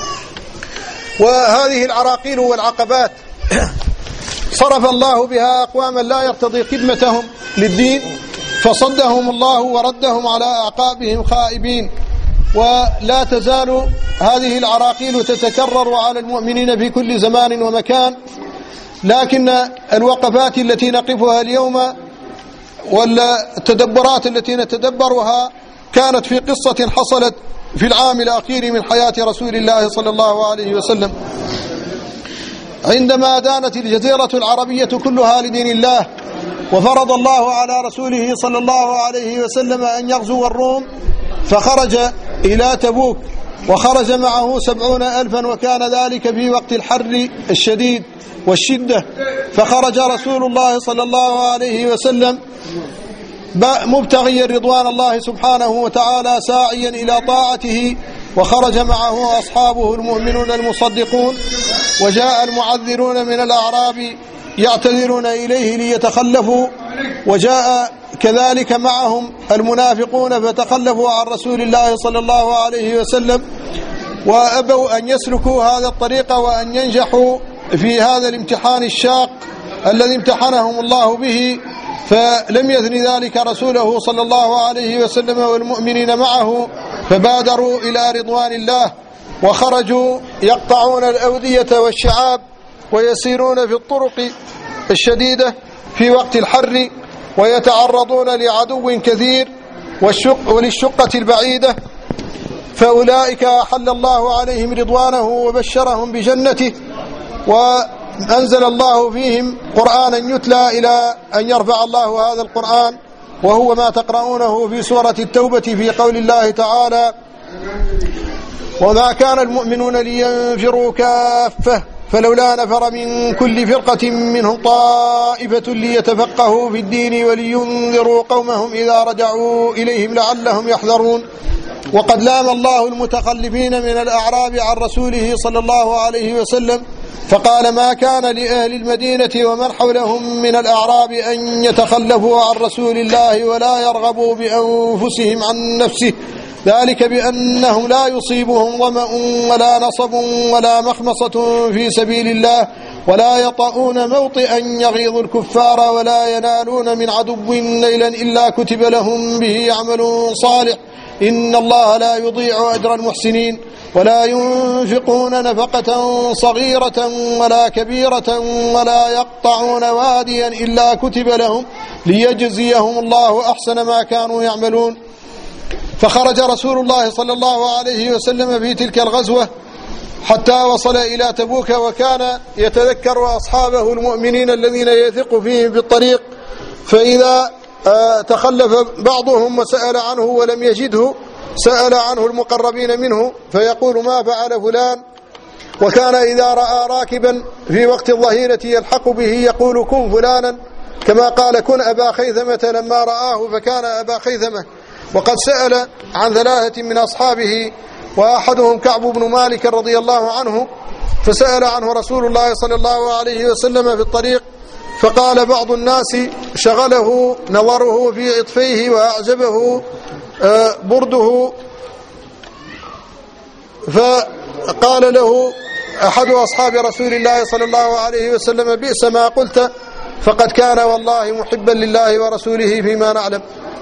وهذه العراقيل والعقبات صرف الله بها أقواما لا يرتضي خدمتهم للدين فصدهم الله وردهم على أعقابهم خائبين. ولا تزال هذه العراقيل تتكرر على المؤمنين في كل زمان ومكان، لكن الوقفات التي نقفها اليوم والتدبرات التي نتدبرها كانت في قصة حصلت في العام الأخير من حياة رسول الله صلى الله عليه وسلم، عندما دانت الجزيرة العربية كلها لدين الله، وفرض الله على رسوله صلى الله عليه وسلم أن يغزو الروم، فخرج إلى تبوك وخرج معه سبعون ألفا، وكان ذلك في وقت الحر الشديد والشدة. فخرج رسول الله صلى الله عليه وسلم مبتغيا رضوان الله سبحانه وتعالى ساعيا إلى طاعته، وخرج معه أصحابه المؤمنون المصدقون، وجاء المعذرون من الأعراب يعتذرون إليه ليتخلفوا، وجاء كذلك معهم المنافقون فتخلفوا عن رسول الله صلى الله عليه وسلم وأبوا أن يسلكوا هذا الطريق وأن ينجحوا في هذا الامتحان الشاق الذي امتحنهم الله به، فلم يثن ذلك رسوله صلى الله عليه وسلم والمؤمنين معه، فبادروا إلى رضوان الله وخرجوا يقطعون الأودية والشعاب ويسيرون في الطرق الشديدة في وقت الحر ويتعرضون لعدو كثير والشق وللشقة البعيدة، فأولئك أحل الله عليهم رضوانه وبشرهم بجنته، وأنزل الله فيهم قرآنا يتلى إلى أن يرفع الله هذا القرآن، وهو ما تقرؤونه في سورة التوبة في قول الله تعالى: وما كان المؤمنون لينفروا كافة فلولا نفر من كل فرقة منهم طائفة ليتفقهوا في الدين ولينذروا قومهم إذا رجعوا إليهم لعلهم يحذرون. وقد لام الله المتخلفين من الأعراب عن رسوله صلى الله عليه وسلم، فقال: ما كان لأهل المدينة ومن حولهم من الأعراب أن يتخلفوا عن رسول الله ولا يرغبوا بأنفسهم عن نفسه، ذلك بأنهم لا يصيبهم ظمأ ولا نصب ولا مخمصة في سبيل الله ولا يطؤون موطئا يغيظ الكفار ولا ينالون من عدو نيلا إلا كتب لهم به عمل صالح، إن الله لا يضيع أجر المحسنين. ولا ينفقون نفقة صغيرة ولا كبيرة ولا يقطعون واديا إلا كتب لهم ليجزيهم الله أحسن ما كانوا يعملون. فخرج رسول الله صلى الله عليه وسلم في تلك الغزوة حتى وصل إلى تبوك، وكان يتذكر أصحابه المؤمنين الذين يثق فيهم في الطريق، فإذا تخلف بعضهم وسأل عنه ولم يجده سأل عنه المقربين منه فيقول: ما فعل فلان؟ وكان إذا رأى راكبا في وقت الظهيرة يلحق به يقول: كن فلانا، كما قال: كن أبا خيثمة لما رآه فكان أبا خيثمة. وقد سأل عن ثلاثة من أصحابه، وأحدهم كعب بن مالك رضي الله عنه، فسأل عنه رسول الله صلى الله عليه وسلم في الطريق، فقال بعض الناس: شغله نظره في عطفيه وأعجبه برده، فقال له أحد أصحاب رسول الله صلى الله عليه وسلم: بئس ما قلت، فقد كان والله محبا لله ورسوله فيما نعلم.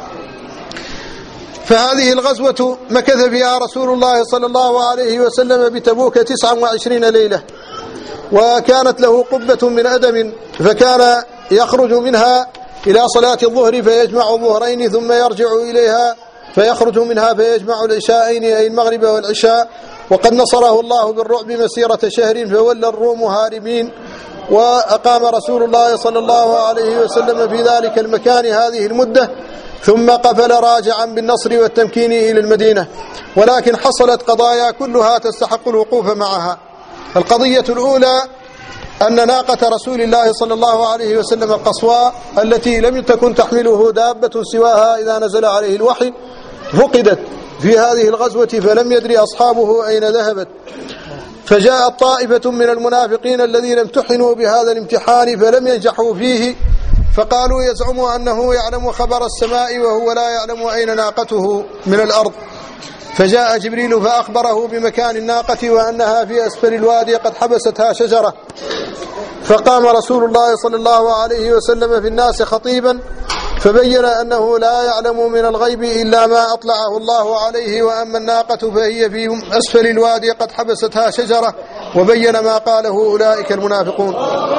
فهذه الغزوة مكث فيها رسول الله صلى الله عليه وسلم بتبوك تسعا وعشرين ليلة، وكانت له قبة من أدم، فكان يخرج منها إلى صلاة الظهر فيجمع الظهرين ثم يرجع إليها فيخرج منها فيجمع العشاءين أي المغرب والعشاء. وقد نصره الله بالرعب مسيرة شهر فولى الروم هاربين، وأقام رسول الله صلى الله عليه وسلم في ذلك المكان هذه المدة، ثم قفل راجعا بالنصر والتمكين إلى المدينة. ولكن حصلت قضايا كلها تستحق الوقوف معها. القضية الأولى أن ناقة رسول الله صلى الله عليه وسلم القصواء التي لم تكن تحمله دابة سواها إذا نزل عليه الوحي فقدت في هذه الغزوة، فلم يدري أصحابه أين ذهبت، فجاءت طائفة من المنافقين الذين امتحنوا بهذا الامتحان فلم ينجحوا فيه، فقالوا يزعم أنه يعلم خبر السماء وهو لا يعلم أين ناقته من الأرض. فجاء جبريل فأخبره بمكان الناقة وأنها في أسفل الوادي قد حبستها شجرة، فقام رسول الله صلى الله عليه وسلم في الناس خطيبا فبين أنه لا يعلم من الغيب إلا ما أطلعه الله عليه، وأما الناقة فهي في أسفل الوادي قد حبستها شجرة، وبين ما قاله أولئك المنافقون.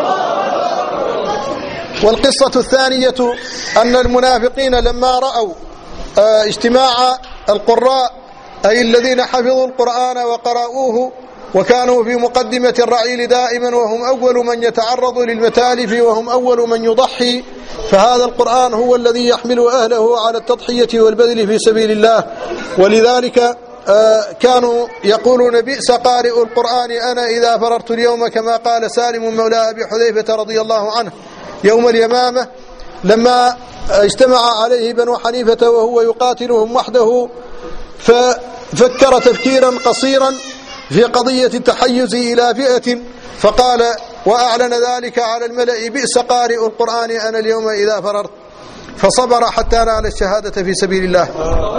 والقصة الثانية أن المنافقين لما رأوا اجتماع القراء أي الذين حفظوا القرآن وقرأوه وكانوا في مقدمة الرعيل دائما، وهم أول من يتعرض للمتالف وهم أول من يضحي، فهذا القرآن هو الذي يحمل أهله على التضحية والبذل في سبيل الله. ولذلك كانوا يقولون: بئس قارئ القرآن أنا إذا فررت اليوم، كما قال سالم مولى أبي حذيفة رضي الله عنه يوم اليمامة لما اجتمع عليه بنو حنيفة وهو يقاتلهم وحده، ففكر تفكيرا قصيرا في قضية التحيز إلى فئة، فقال وأعلن ذلك على الملأ: بئس قارئ القرآن أنا اليوم إذا فررت، فصبر حتى نال الشهادة في سبيل الله.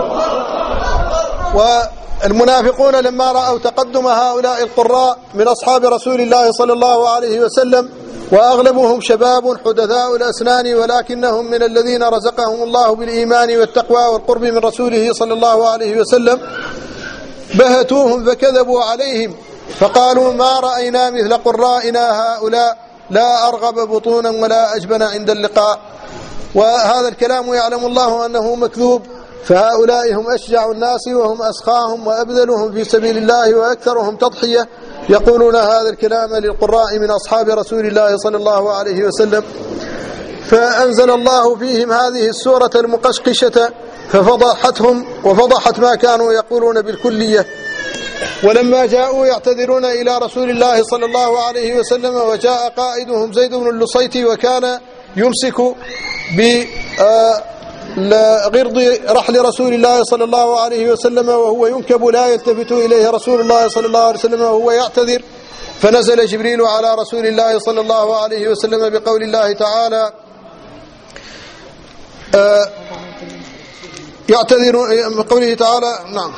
والمنافقون لما رأوا تقدم هؤلاء القراء من أصحاب رسول الله صلى الله عليه وسلم، وأغلبهم شباب حدثاء الأسنان ولكنهم من الذين رزقهم الله بالإيمان والتقوى والقرب من رسوله صلى الله عليه وسلم، بهتوهم فكذبوا عليهم فقالوا ما رأينا مثل قرائنا هؤلاء لا أرغب بطونا ولا أجبن عند اللقاء. وهذا الكلام يعلم الله أنه مكذوب، فهؤلاء هم أشجع الناس وهم أسخاهم وأبذلهم في سبيل الله وأكثرهم تضحية، يقولون هذا الكلام للقراء من أصحاب رسول الله صلى الله عليه وسلم. فأنزل الله فيهم هذه السورة المقشقشة ففضحتهم وفضحت ما كانوا يقولون بالكلية. ولما جاءوا يعتذرون إلى رسول الله صلى الله عليه وسلم، وجاء قائدهم زيد بن اللصيط وكان يمسك بغرض رحل رسول الله صلى الله عليه وسلم وهو ينكب لا يلتفت إليه رسول الله صلى الله عليه وسلم وهو يعتذر، فنزل جبريل على رسول الله صلى الله عليه وسلم بقول الله تعالى يعتذر قوله تعالى نعم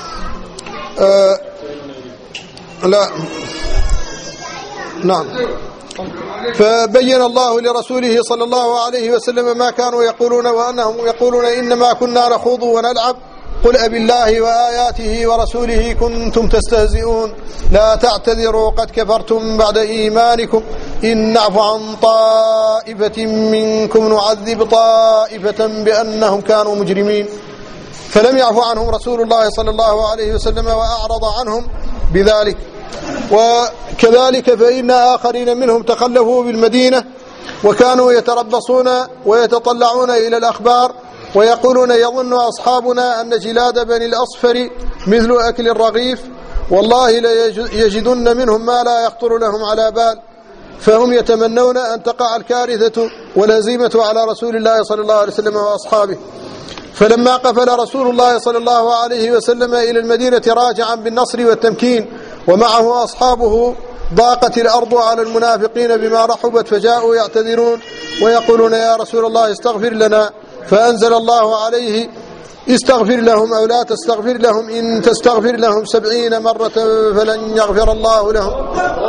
لا نعم فبين الله لرسوله صلى الله عليه وسلم ما كانوا يقولون، وأنهم يقولون إنما كنا نخوض ونلعب قل أبي الله وآياته ورسوله كنتم تستهزئون لا تعتذروا قد كفرتم بعد إيمانكم إن نعف عن طائفة منكم نعذب طائفة بأنهم كانوا مجرمين. فلم يعف عنهم رسول الله صلى الله عليه وسلم وأعرض عنهم بذلك. وكذلك فإن آخرين منهم تخلفوا بالمدينة وكانوا يتربصون ويتطلعون إلى الأخبار ويقولون يظن أصحابنا أن جلاد بني الأصفر مثل أكل الرغيف والله ليجدن منهم ما لا يخطر لهم على بال، فهم يتمنون أن تقع الكارثة والهزيمة على رسول الله صلى الله عليه وسلم وأصحابه. فلما قفل رسول الله صلى الله عليه وسلم إلى المدينة راجعا بالنصر والتمكين ومعه أصحابه ضاقت الأرض على المنافقين بما رحبت، فجاءوا يعتذرون ويقولون يا رسول الله استغفر لنا، فأنزل الله عليه استغفر لهم أو لا تستغفر لهم إن تستغفر لهم سبعين مرة فلن يغفر الله لهم.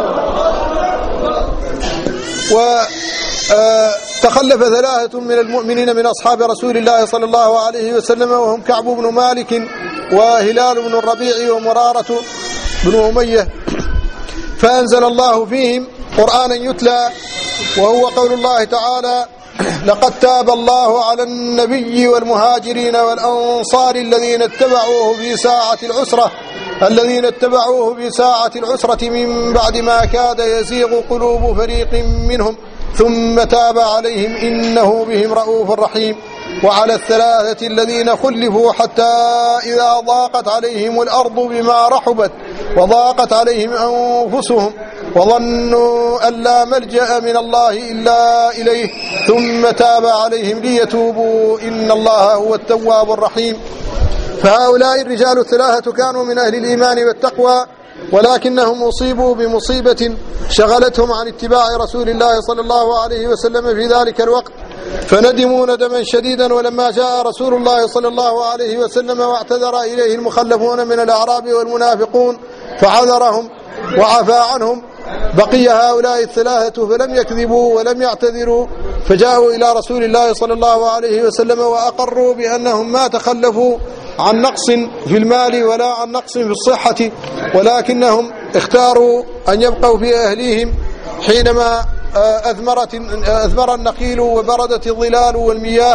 وتخلف ثلاثة من المؤمنين من أصحاب رسول الله صلى الله عليه وسلم وهم كعب بن مالك وهلال بن الربيع ومرارة بن أمية، فأنزل الله فيهم قرآنا يتلى وهو قول الله تعالى لقد تاب الله على النبي والمهاجرين والأنصار الذين اتبعوه في ساعة العسرة الذين اتبعوه في ساعة العسرة من بعد ما كاد يزيغ قلوب فريق منهم ثم تاب عليهم إنه بهم رؤوف رحيم. وعلى الثلاثة الذين خلفوا حتى إذا ضاقت عليهم الأرض بما رحبت وضاقت عليهم أنفسهم وظنوا أن لا ملجأ من الله إلا إليه ثم تاب عليهم ليتوبوا إن الله هو التواب الرحيم. فهؤلاء الرجال الثلاثة كانوا من أهل الإيمان والتقوى، ولكنهم أصيبوا بمصيبة شغلتهم عن اتباع رسول الله صلى الله عليه وسلم في ذلك الوقت، فندموا ندما شديدا. ولما جاء رسول الله صلى الله عليه وسلم واعتذر إليه المخلفون من الأعراب والمنافقون فعذرهم وعفى عنهم، بقي هؤلاء الثلاثة فلم يكذبوا ولم يعتذروا، فجاءوا إلى رسول الله صلى الله عليه وسلم وأقروا بأنهم ما تخلفوا عن نقص في المال ولا عن نقص في الصحة، ولكنهم اختاروا أن يبقوا في أهليهم حينما أثمرت أثمر النخيل وبردت الظلال والمياه.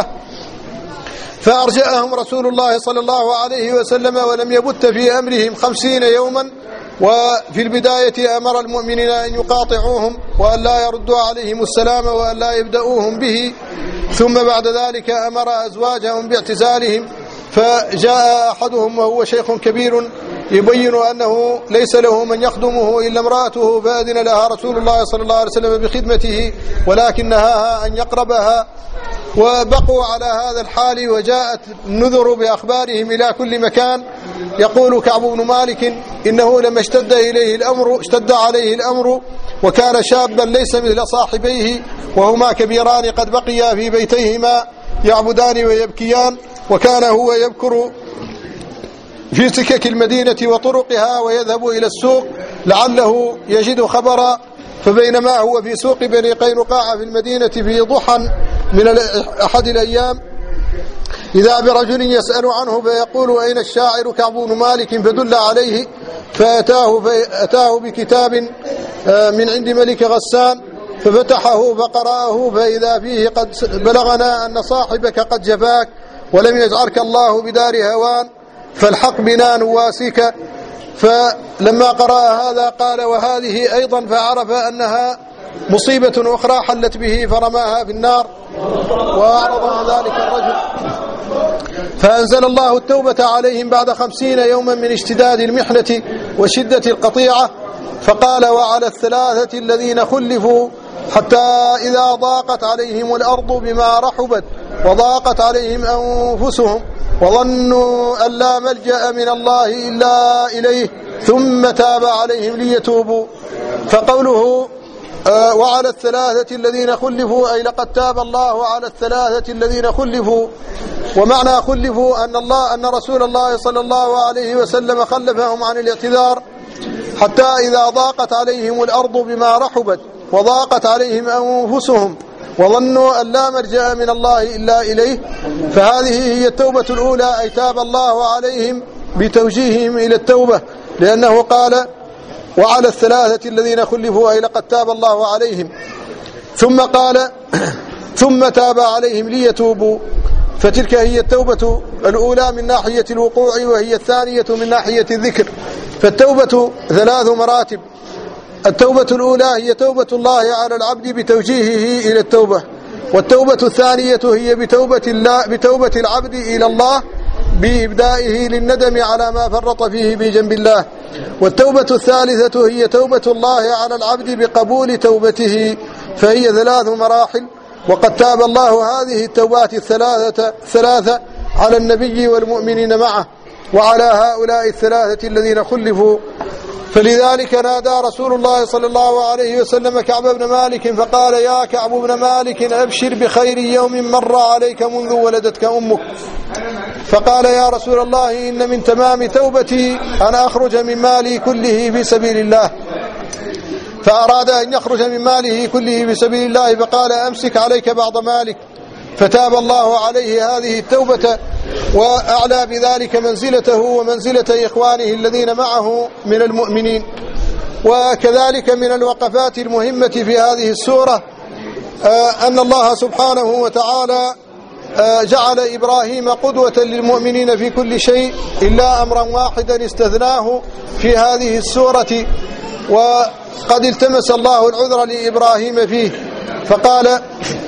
فأرجأهم رسول الله صلى الله عليه وسلم ولم يبت في أمرهم خمسين يوما. وفي البداية أمر المؤمنين أن يقاطعوهم وأن لا يردوا عليهم السلام وأن لا يبدأوهم به، ثم بعد ذلك أمر أزواجهم باعتزالهم. فجاء أحدهم وهو شيخ كبير يبين أنه ليس له من يخدمه إلا امرأته، فأذن لها رسول الله صلى الله عليه وسلم بخدمته ولكن نهاها أن يقربها، وبقوا على هذا الحال. وجاءت النذر بأخبارهم إلى كل مكان. يقول كعب بن مالك إنه لما اشتد إليه الأمر اشتد عليه الأمر وكان شابا ليس مثل صاحبيه وهما كبيران قد بقيا في بيتيهما يعبدان ويبكيان، وكان هو يبكر في سكك المدينة وطرقها ويذهب إلى السوق لعله يجد خبرا. فبينما هو في سوق بني قينقاع في المدينة في ضحى من أحد الأيام إذا برجل يسأل عنه فيقول أين الشاعر كعب بن مالك، فدل عليه فأتاه, فأتاه بكتاب من عند ملك غسان ففتحه فقرأه فإذا فيه قد بلغنا أن صاحبك قد جفاك ولم يجعلك الله بدار هوان فالحق بنا نواسيك. فلما قرأ هذا قال وهذه أيضا، فعرف أنها مصيبة أخرى حلت به فرماها في النار وأعرض عن ذلك الرجل. فأنزل الله التوبة عليهم بعد خمسين يوما من اشتداد المحنة وشدة القطيعة، فقال وعلى الثلاثة الذين خلفوا حتى إذا ضاقت عليهم الأرض بما رحبت وضاقت عليهم أنفسهم وظنوا أن لا ملجأ من الله إلا إليه ثم تاب عليهم ليتوبوا. فقوله آه وعلى الثلاثة الذين خلفوا أي لقد تاب الله على الثلاثة الذين خلفوا. ومعنى خلفوا أن الله أن رسول الله صلى الله عليه وسلم خلفهم عن الاعتذار حتى إذا ضاقت عليهم الأرض بما رحبت وضاقت عليهم أنفسهم وظنوا أن لا مرجع من الله إلا إليه. فهذه هي التوبة الأولى، أي تاب الله عليهم بتوجيههم إلى التوبة، لأنه قال وعلى الثلاثة الذين خلفوا أي لقد تاب الله عليهم. ثم قال ثم تاب عليهم ليتوبوا، فتلك هي التوبة الأولى من ناحية الوقوع، وهي الثانية من ناحية الذكر. فالتوبة ثلاث مراتب. التوبة الأولى هي توبة الله على العبد بتوجيهه إلى التوبة، والتوبة الثانية هي بتوبة الله بتوبة العبد إلى الله بإبدائه للندم على ما فرط فيه بجنب الله، والتوبة الثالثة هي توبة الله على العبد بقبول توبته، فهي ثلاث مراحل. وقد تاب الله هذه التوبات الثلاثة ثلاثة على النبي والمؤمنين معه وعلى هؤلاء الثلاثة الذين خلفوا. فلذلك نادى رسول الله صلى الله عليه وسلم كعب بن مالك فقال يا كعب بن مالك أبشر بخير يوم مر عليك منذ ولدتك أمك. فقال يا رسول الله إن من تمام توبتي أن أخرج من مالي كله في سبيل الله. فأراد أن يخرج من ماله كله في سبيل الله فقال أمسك عليك بعض مالك، فتاب الله عليه هذه التوبة وأعلى بذلك منزلته ومنزلة إخوانه الذين معه من المؤمنين. وكذلك من الوقفات المهمة في هذه السورة أن الله سبحانه وتعالى جعل إبراهيم قدوة للمؤمنين في كل شيء إلا أمرا واحدا استثناه في هذه السورة، وقد التمس الله العذر لإبراهيم فيه فقال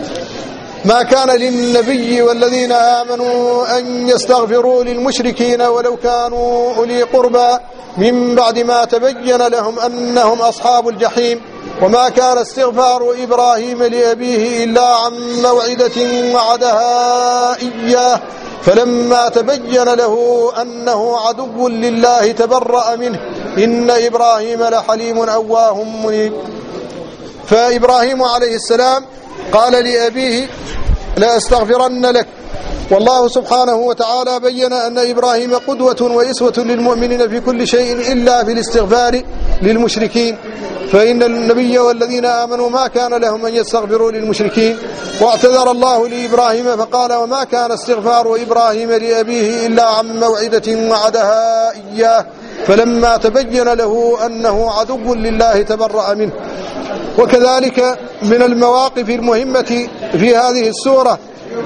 ما كان للنبي والذين آمنوا أن يستغفروا للمشركين ولو كانوا أولي قربى من بعد ما تبين لهم أنهم أصحاب الجحيم. وما كان استغفار إبراهيم لأبيه إلا عن موعدة وعدها إياه فلما تبين له أنه عدو لله تبرأ منه إن إبراهيم لحليم أواه منيب. فإبراهيم عليه السلام قال لأبيه لا أستغفرن لك، والله سبحانه وتعالى بين أن إبراهيم قدوة وإسوة للمؤمنين في كل شيء إلا في الاستغفار للمشركين، فإن النبي والذين آمنوا ما كان لهم أن يستغفروا للمشركين. واعتذر الله لإبراهيم فقال وما كان استغفار إبراهيم لأبيه إلا عن موعدة وعدها إياه فلما تبين له أنه عدو لله تبرأ منه. وكذلك من المواقف المهمة في هذه السورة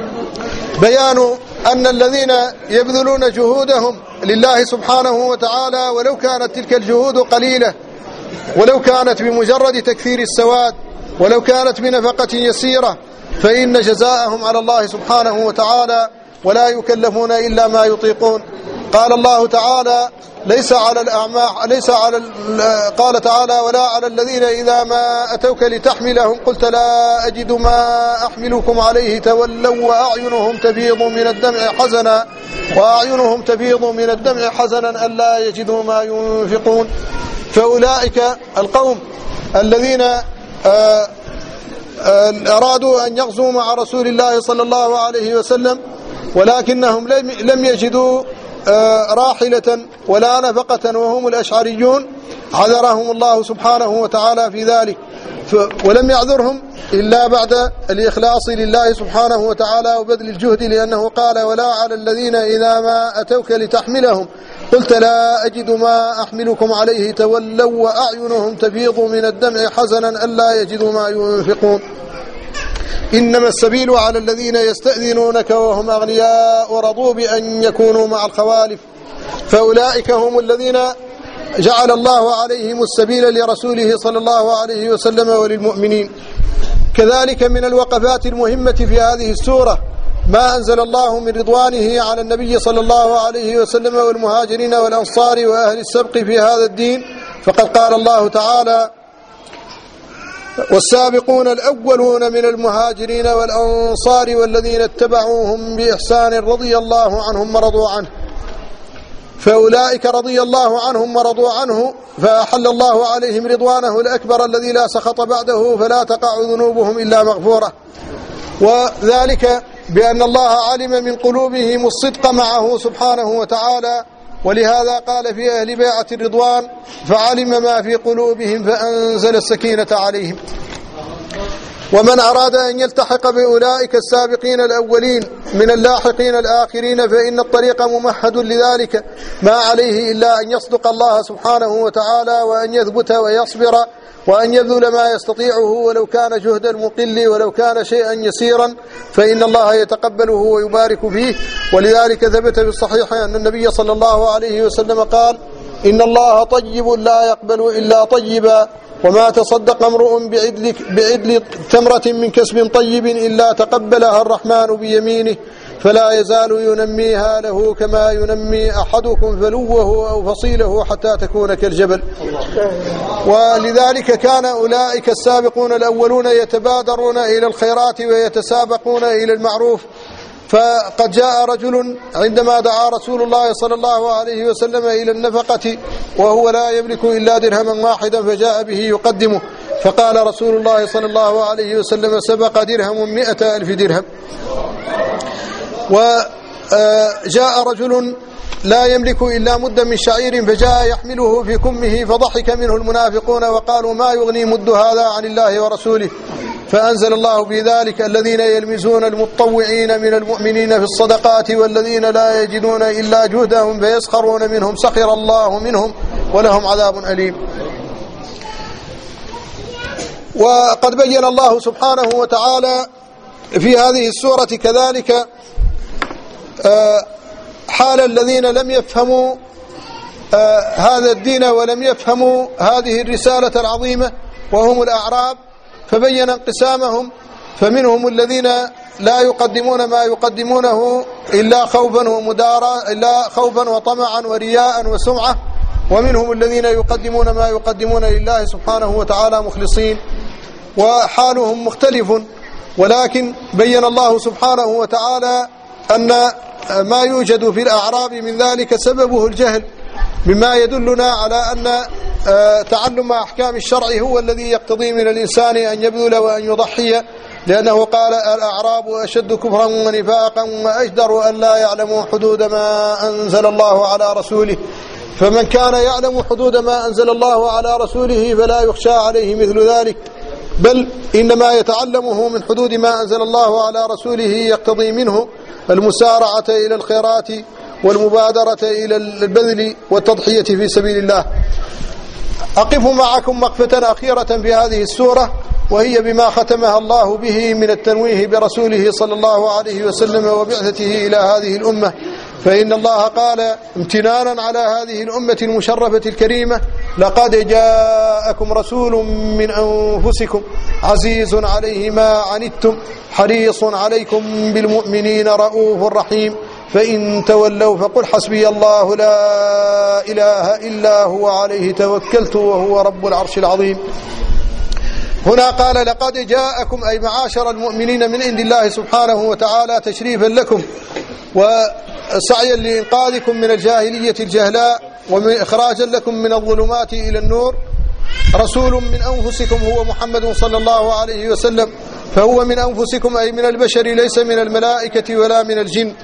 بيان أن الذين يبذلون جهودهم لله سبحانه وتعالى ولو كانت تلك الجهود قليلة، ولو كانت بمجرد تكثير السواد، ولو كانت بنفقة يسيرة، فإن جزاءهم على الله سبحانه وتعالى ولا يكلفون إلا ما يطيقون. قال الله تعالى ليس على الأعمى ليس على قال تعالى ولا على الذين إذا ما أتوك لتحملهم قلت لا أجد ما أحملكم عليه تولوا وأعينهم تفيض من الدمع حزنا وأعينهم تفيض من الدمع حزنا ألا يجدوا ما ينفقون. فأولئك القوم الذين آآ آآ أرادوا أن يغزوا مع رسول الله صلى الله عليه وسلم ولكنهم لم يجدوا راحلة ولا نفقة وهم الأشعريون، عذرهم الله سبحانه وتعالى في ذلك، ولم يعذرهم إلا بعد الإخلاص لله سبحانه وتعالى وبذل الجهد، لأنه قال ولا على الذين إذا ما أتوك لتحملهم قلت لا أجد ما أحملكم عليه تولوا وأعينهم تفيض من الدمع حزنا ألا يجدوا ما ينفقون إنما السبيل على الذين يستأذنونك وهم أغنياء ورضوا بأن يكونوا مع الخوالف فأولئك هم الذين جعل الله عليهم السبيل لرسوله صلى الله عليه وسلم وللمؤمنين. كذلك من الوقفات المهمة في هذه السورة ما أنزل الله من رضوانه على النبي صلى الله عليه وسلم والمهاجرين والأنصار وأهل السبق في هذا الدين. فقد قال الله تعالى والسابقون الأولون من المهاجرين والأنصار والذين اتبعوهم بإحسان رضي الله عنهم ورضوا عنه فأولئك رضي الله عنهم ورضوا عنه فأحل الله عليهم رضوانه الأكبر الذي لا سخط بعده فلا تقع ذنوبهم إلا مغفورة. وذلك بأن الله علم من قلوبهم الصدق معه سبحانه وتعالى ولهذا قال في أهل بيعة الرضوان فعلم ما في قلوبهم فأنزل السكينة عليهم. ومن أراد أن يلتحق بأولئك السابقين الأولين من اللاحقين الآخرين فإن الطريق ممهد لذلك ما عليه إلا أن يصدق الله سبحانه وتعالى وأن يثبت ويصبر وأن يبذل ما يستطيعه ولو كان جهد المقل ولو كان شيئا يسيرا فإن الله يتقبله ويبارك فيه. ولذلك ثبت في الصحيح أن النبي صلى الله عليه وسلم قال إن الله طيب لا يقبل إلا طيبا وما تصدق امرؤ بعدل, بعدل تمرة من كسب طيب إلا تقبلها الرحمن بيمينه فلا يزال ينميها له كما ينمي أحدكم فلوه أو فصيله حتى تكون كالجبل. ولذلك كان أولئك السابقون الأولون يتبادرون إلى الخيرات ويتسابقون إلى المعروف. فقد جاء رجل عندما دعا رسول الله صلى الله عليه وسلم إلى النفقة وهو لا يملك إلا درهما واحدا فجاء به يقدمه فقال رسول الله صلى الله عليه وسلم سبق درهم مئة ألف درهم. وجاء رجل لا يملك إلا مدا من شعير فجاء يحمله في كمه فضحك منه المنافقون وقالوا ما يغني مد هذا عن الله ورسوله فأنزل الله في ذلك الذين يلمزون المتطوعين من المؤمنين في الصدقات والذين لا يجدون إلا جهدهم فيسخرون منهم سخر الله منهم ولهم عذاب أليم. وقد بين الله سبحانه وتعالى في هذه السورة كذلك حال الذين لم يفهموا هذا الدين ولم يفهموا هذه الرسالة العظيمة وهم الأعراب فبين انقسامهم فمنهم الذين لا يقدمون ما يقدمونه إلا خوفا ومدارا إلا خوفا وطمعا ورياء وسمعة ومنهم الذين يقدمون ما يقدمون لله سبحانه وتعالى مخلصين وحالهم مختلف. ولكن بين الله سبحانه وتعالى أن ما يوجد في الأعراب من ذلك سببه الجهل مما يدلنا على أن تعلم أحكام الشرع هو الذي يقتضي من الإنسان أن يبذل وأن يضحي لأنه قال الأعراب أشد كفرا ونفاقا وأجدر أن لا يعلموا حدود ما أنزل الله على رسوله فمن كان يعلم حدود ما أنزل الله على رسوله فلا يخشى عليه مثل ذلك بل إنما يتعلمه من حدود ما أنزل الله على رسوله يقتضي منه المسارعة إلى الخيرات والمبادرة إلى البذل والتضحية في سبيل الله. أقف معكم وقفة أخيرة في هذه السورة وهي بما ختمها الله به من التنويه برسوله صلى الله عليه وسلم وبعثته إلى هذه الأمة. فإن الله قال امتنانا على هذه الأمة المشرفة الكريمة لقد جاءكم رسول من أنفسكم عزيز عليه ما عنتم حريص عليكم بالمؤمنين رؤوف رحيم فإن تولوا فقل حسبي الله لا إله إلا هو عليه توكلت وهو رب العرش العظيم. هنا قال لقد جاءكم أي معاشر المؤمنين من عند الله سبحانه وتعالى تشريفا لكم وسعيا لإنقاذكم من الجاهلية الجهلاء وإخراجا لكم من الظلمات إلى النور رسول من أنفسكم هو محمد صلى الله عليه وسلم فهو من أنفسكم أي من البشر ليس من الملائكة ولا من الجن.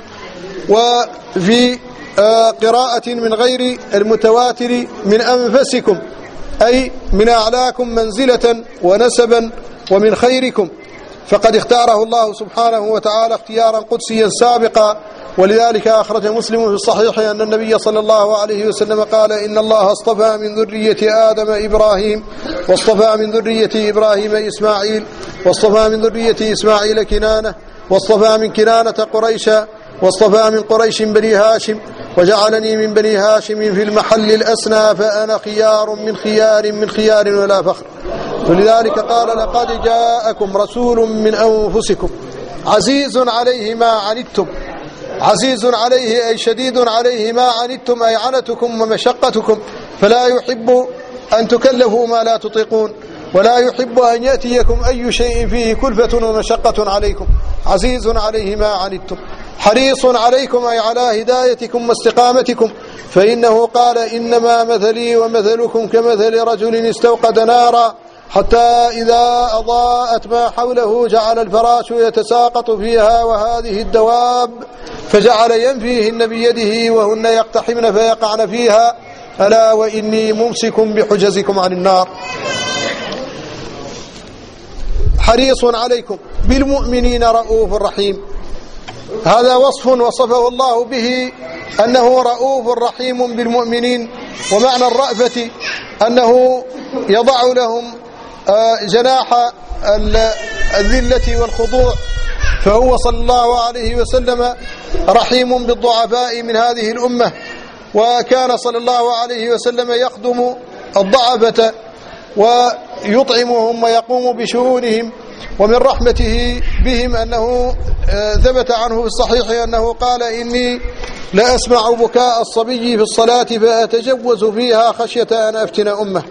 وفي قراءة من غير المتواتر من أنفسكم أي من أعلاكم منزلة ونسبا ومن خيركم فقد اختاره الله سبحانه وتعالى اختيارا قدسيا سابقا ولذلك أخرج مسلم في الصحيح أن النبي صلى الله عليه وسلم قال إن الله اصطفى من ذرية آدم إبراهيم، واصطفى من ذرية إبراهيم إسماعيل، واصطفى من ذرية إسماعيل كنانة، واصطفى من كنانة قريشا، واصطفى من قريش بني هاشم، وجعلني من بني هاشم في المحل الأسنى، فأنا خيار من خيار من خيار ولا فخر. ولذلك قال لقد جاءكم رسول من أنفسكم عزيز عليه ما عنتم، عزيز عليه أي شديد عليه ما عنتم أي عنتكم ومشقتكم، فلا يحب أن تكلفوا ما لا تطيقون، ولا يحب أن يأتيكم أي شيء فيه كلفة ومشقة عليكم، عزيز عليه ما عنتم حريص عليكم أي على هدايتكم واستقامتكم، فإنه قال إنما مثلي ومثلكم كمثل رجل استوقد نارا حتى إذا أضاءت ما حوله جعل الفراش يتساقط فيها وهذه الدواب، فجعل ينفيهن بيده وهن يقتحمن فيقعن فيها، ألا وإني ممسك بحجزكم عن النار. حريص عليكم بالمؤمنين رؤوف رحيم، هذا وصف وصفه الله به أنه رؤوف رحيم بالمؤمنين. ومعنى الرأفة أنه يضع لهم جناح الذلة والخضوع، فهو صلى الله عليه وسلم رحيم بالضعفاء من هذه الأمة، وكان صلى الله عليه وسلم يخدم الضعفة ويطعمهم ويقوم بشؤونهم. ومن رحمته بهم أنه ثبت عنه في الصحيح أنه قال إني لا أسمع بكاء الصبي في الصلاة فأتجوز فيها خشية أن أفتن أمه.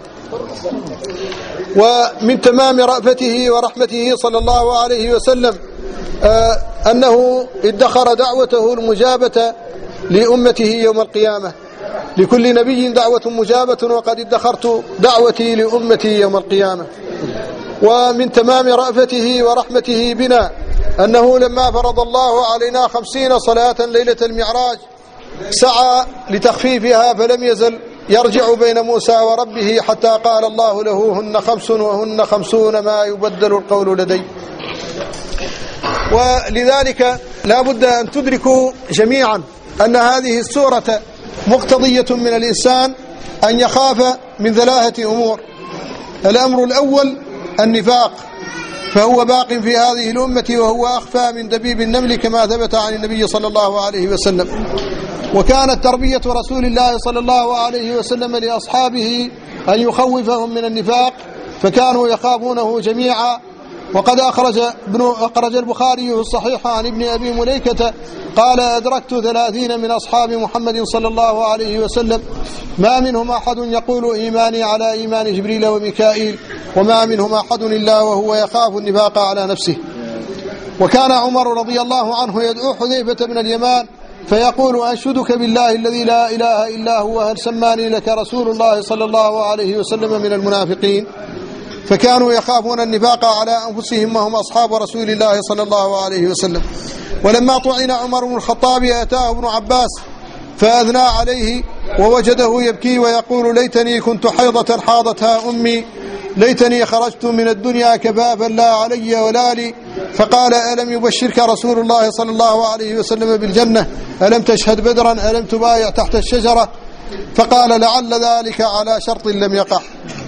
ومن تمام رأفته ورحمته صلى الله عليه وسلم أنه ادخر دعوته المجابة لأمته يوم القيامة، لكل نبي دعوة مجابة وقد ادخرت دعوتي لأمتي يوم القيامة. ومن تمام رأفته ورحمته بنا أنه لما فرض الله علينا خمسين صلاة ليلة المعراج سعى لتخفيفها، فلم يزل يرجع بين موسى وربه حتى قال الله له هن خمس وهن خمسون ما يبدل القول لدي. ولذلك لا بد أن تدركوا جميعا أن هذه السورة مقتضية من الإنسان أن يخاف من ثلاثة أمور. الأمر الأول النفاق، فهو باق في هذه الأمة وهو أخفى من دبيب النمل كما ثبت عن النبي صلى الله عليه وسلم. وكانت تربية رسول الله صلى الله عليه وسلم لأصحابه أن يخوفهم من النفاق، فكانوا يخافونه جميعا. وقد أخرج, ابن أخرج البخاري في الصحيح عن ابن أبي مليكة قال أدركت ثلاثين من أصحاب محمد صلى الله عليه وسلم ما منهم أحد يقول إيماني على إيمان جبريل وميكائيل، وما منهم أحد إلا وهو يخاف النفاق على نفسه. وكان عمر رضي الله عنه يدعو حذيفة بن اليمان فيقول أنشدك بالله الذي لا إله إلا هو هل سماني لك رسول الله صلى الله عليه وسلم من المنافقين. فكانوا يخافون النفاق على أنفسهم وهم أصحاب رسول الله صلى الله عليه وسلم. ولما طعن عمر بن الخطاب أتاه ابن عباس فأثنى عليه ووجده يبكي ويقول ليتني كنت حيضة حاضتها أمي، ليتني خرجت من الدنيا كفافا لا علي ولا لي. فقال ألم يبشرك رسول الله صلى الله عليه وسلم بالجنة؟ ألم تشهد بدرا؟ ألم تبايع تحت الشجرة؟ فقال لعل ذلك على شرط لم يقع.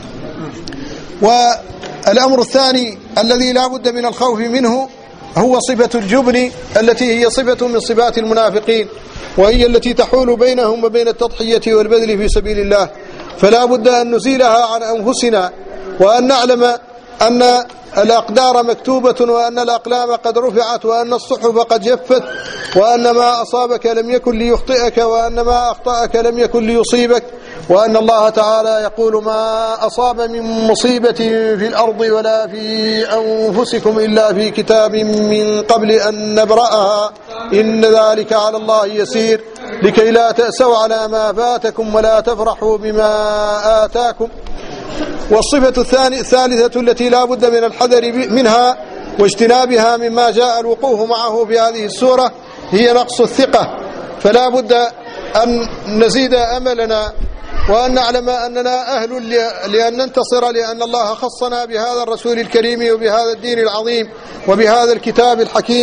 والأمر الثاني الذي لا بد من الخوف منه هو صفة الجبن التي هي صفة من صفات المنافقين، وهي التي تحول بينهم وبين التضحية والبذل في سبيل الله. فلا بد أن نزيلها عن أنفسنا، وأن نعلم أن الأقدار مكتوبة، وأن الأقلام قد رفعت، وأن الصحف قد جفت، وأن ما أصابك لم يكن ليخطئك، وأن ما أخطأك لم يكن ليصيبك، وأن الله تعالى يقول ما أصاب من مصيبة في الأرض ولا في أنفسكم إلا في كتاب من قبل أن نبرأها إن ذلك على الله يسير لكي لا تأسوا على ما فاتكم ولا تفرحوا بما آتاكم. والصفة الثالثة التي لا بد من الحذر منها واجتنابها مما جاء الوقوف معه في هذه السورة هي نقص الثقة. فلا بد أن نزيد أملنا وأن نعلم أننا أهل لأن ننتصر، لأن الله خصنا بهذا الرسول الكريم وبهذا الدين العظيم وبهذا الكتاب الحكيم.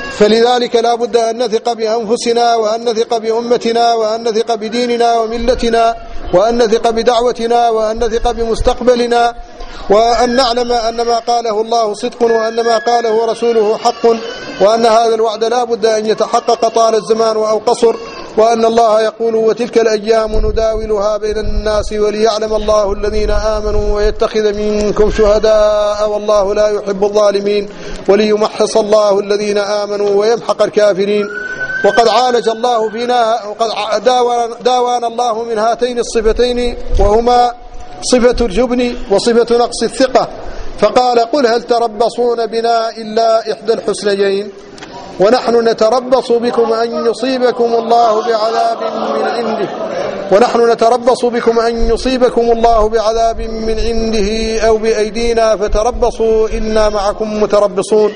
فلذلك لا بد أن نثق بأنفسنا وأن نثق بأمتنا وأن نثق بديننا وملتنا وأن نثق بدعوتنا وأن نثق بمستقبلنا وأن نعلم أن ما قاله الله صدق وأن ما قاله رسوله حق وأن هذا الوعد لا بد أن يتحقق طال الزمان أو قصر وأن الله يقول وتلك الأيام نداولها بين الناس وليعلم الله الذين آمنوا ويتخذ منكم شهداء والله لا يحب الظالمين وليمحص الله الذين آمنوا ويمحق الكافرين. وقد عالج الله فينا وقد داوانا الله من هاتين الصفتين وهما صفة الجبن وصفة نقص الثقة، فقال قل هل تربصون بنا إلا إحدى الحسنيين ونحن نتربص بكم أن يصيبكم الله بعذاب من عنده ونحن نتربص بكم أن يصيبكم الله بعذاب من عنده أو بأيدينا فتربصوا إنا معكم متربصون.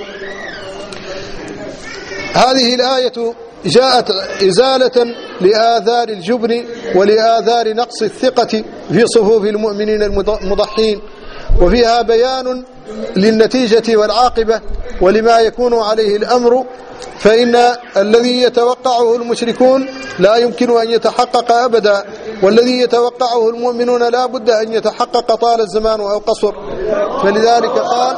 هذه الآية جاءت إزالة لآثار الجبن ولآثار نقص الثقة في صفوف المؤمنين المضحين، وفيها بيان للنتيجة والعاقبة ولما يكون عليه الأمر، فإن الذي يتوقعه المشركون لا يمكن أن يتحقق أبدا، والذي يتوقعه المؤمنون لا بد أن يتحقق طال الزمان أو قصر. فلذلك قال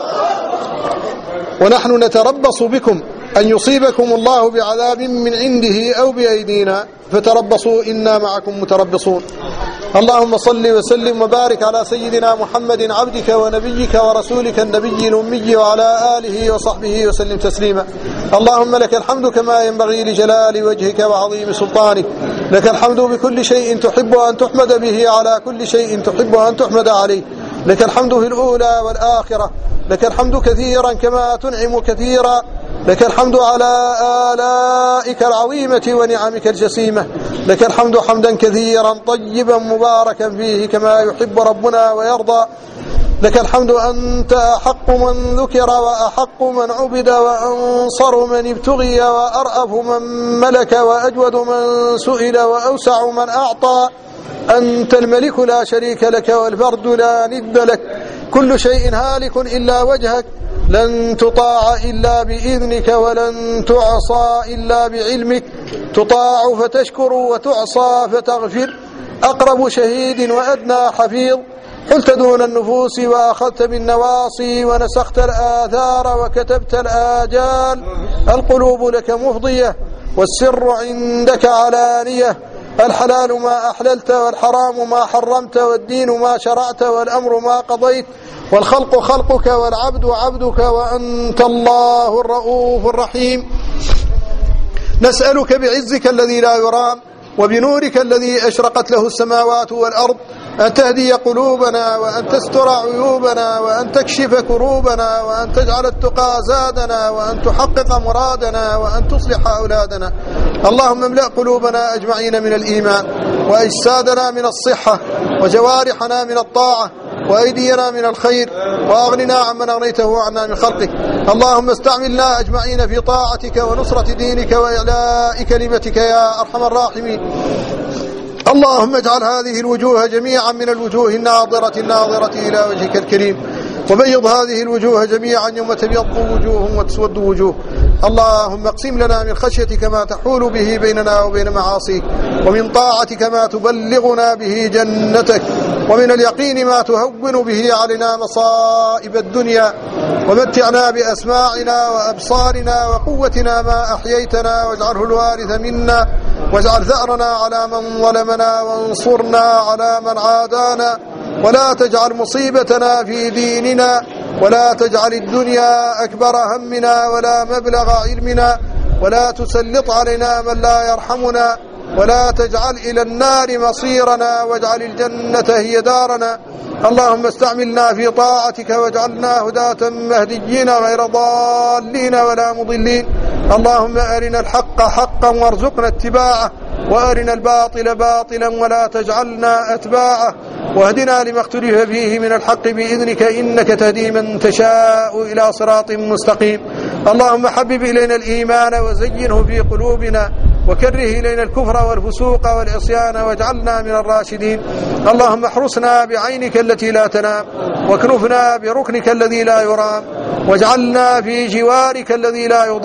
ونحن نتربص بكم أن يصيبكم الله بعذاب من عنده أو بأيدينا فتربصوا إنا معكم متربصون. اللهم صل وسلم وبارك على سيدنا محمد عبدك ونبيك ورسولك النبي الأمي وعلى آله وصحبه وسلم تسليما. اللهم لك الحمد كما ينبغي لجلال وجهك وعظيم سلطانك، لك الحمد بكل شيء تحب أن تحمد به على كل شيء تحب أن تحمد عليه، لك الحمد في الأولى والآخرة، لك الحمد كثيرا كما تنعم كثيرا، لك الحمد على آلائك العظيمة ونعمك الجسيمة، لك الحمد حمدا كثيرا طيبا مباركا فيه كما يحب ربنا ويرضى، لك الحمد أنت أحق من ذكر وأحق من عبد وأنصر من ابتغي وأرأف من ملك وأجود من سئل وأوسع من أعطى، أنت الملك لا شريك لك والفرد لا ند لك، كل شيء هالك إلا وجهك، لن تطاع إلا بإذنك ولن تعصى إلا بعلمك، تطاع فتشكر وتعصى فتغفر، أقرب شهيد وأدنى حفيظ، حلت دون النفوس وأخذت بالنواصي ونسخت الآثار وكتبت الآجال، القلوب لك مفضية والسر عندك علانية، الحلال ما أحللت والحرام ما حرمت والدين ما شرعت والأمر ما قضيت، والخلق خلقك والعبد عبدك وأنت الله الرؤوف الرحيم. نسألك بعزك الذي لا يرام وبنورك الذي أشرقت له السماوات والأرض أن تهدي قلوبنا وأن تستر عيوبنا وأن تكشف كروبنا وأن تجعل التقى زادنا وأن تحقق مرادنا وأن تصلح أولادنا. اللهم املأ قلوبنا أجمعين من الإيمان وأجسادنا من الصحة وجوارحنا من الطاعة وأيدينا من الخير وأغننا عمن أغنيته عنا من خلقك. اللهم استعملنا أجمعين في طاعتك ونصرة دينك وإعلاء كلمتك يا أرحم الراحمين. اللهم اجعل هذه الوجوه جميعا من الوجوه الناظرة الناظرة إلى وجهك الكريم، وبيض هذه الوجوه جميعا يوم تبيض وجوه وتسود وجوه. اللهم اقسم لنا من خشيتك ما تحول به بيننا وبين معاصيك، ومن طاعتك ما تبلغنا به جنتك، ومن اليقين ما تهون به علينا مصائب الدنيا، ومتعنا بأسماعنا وأبصارنا وقوتنا ما أحييتنا، واجعله الوارث منا، واجعل ثأرنا على من ظلمنا، وانصرنا على من عادانا، ولا تجعل مصيبتنا في ديننا، ولا تجعل الدنيا أكبر همنا ولا مبلغ علمنا، ولا تسلط علينا من لا يرحمنا، ولا تجعل إلى النار مصيرنا، واجعل الجنة هي دارنا. اللهم استعملنا في طاعتك واجعلنا هداة مهديين غير ضالين ولا مضلين. اللهم أرنا الحق حقا وارزقنا اتباعه، وأرنا الباطل باطلا ولا تجعلنا أتباعه، واهدنا لما اختلف فيه من الحق بإذنك إنك تهدي من تشاء إلى صراط مستقيم. اللهم حبب إلينا الإيمان وزينه في قلوبنا، وكره إلينا الكفر والفسوق والعصيان واجعلنا من الراشدين. اللهم احرسنا بعينك التي لا تنام، واكنفنا بركنك الذي لا يرام، واجعلنا في جوارك الذي لا يضام،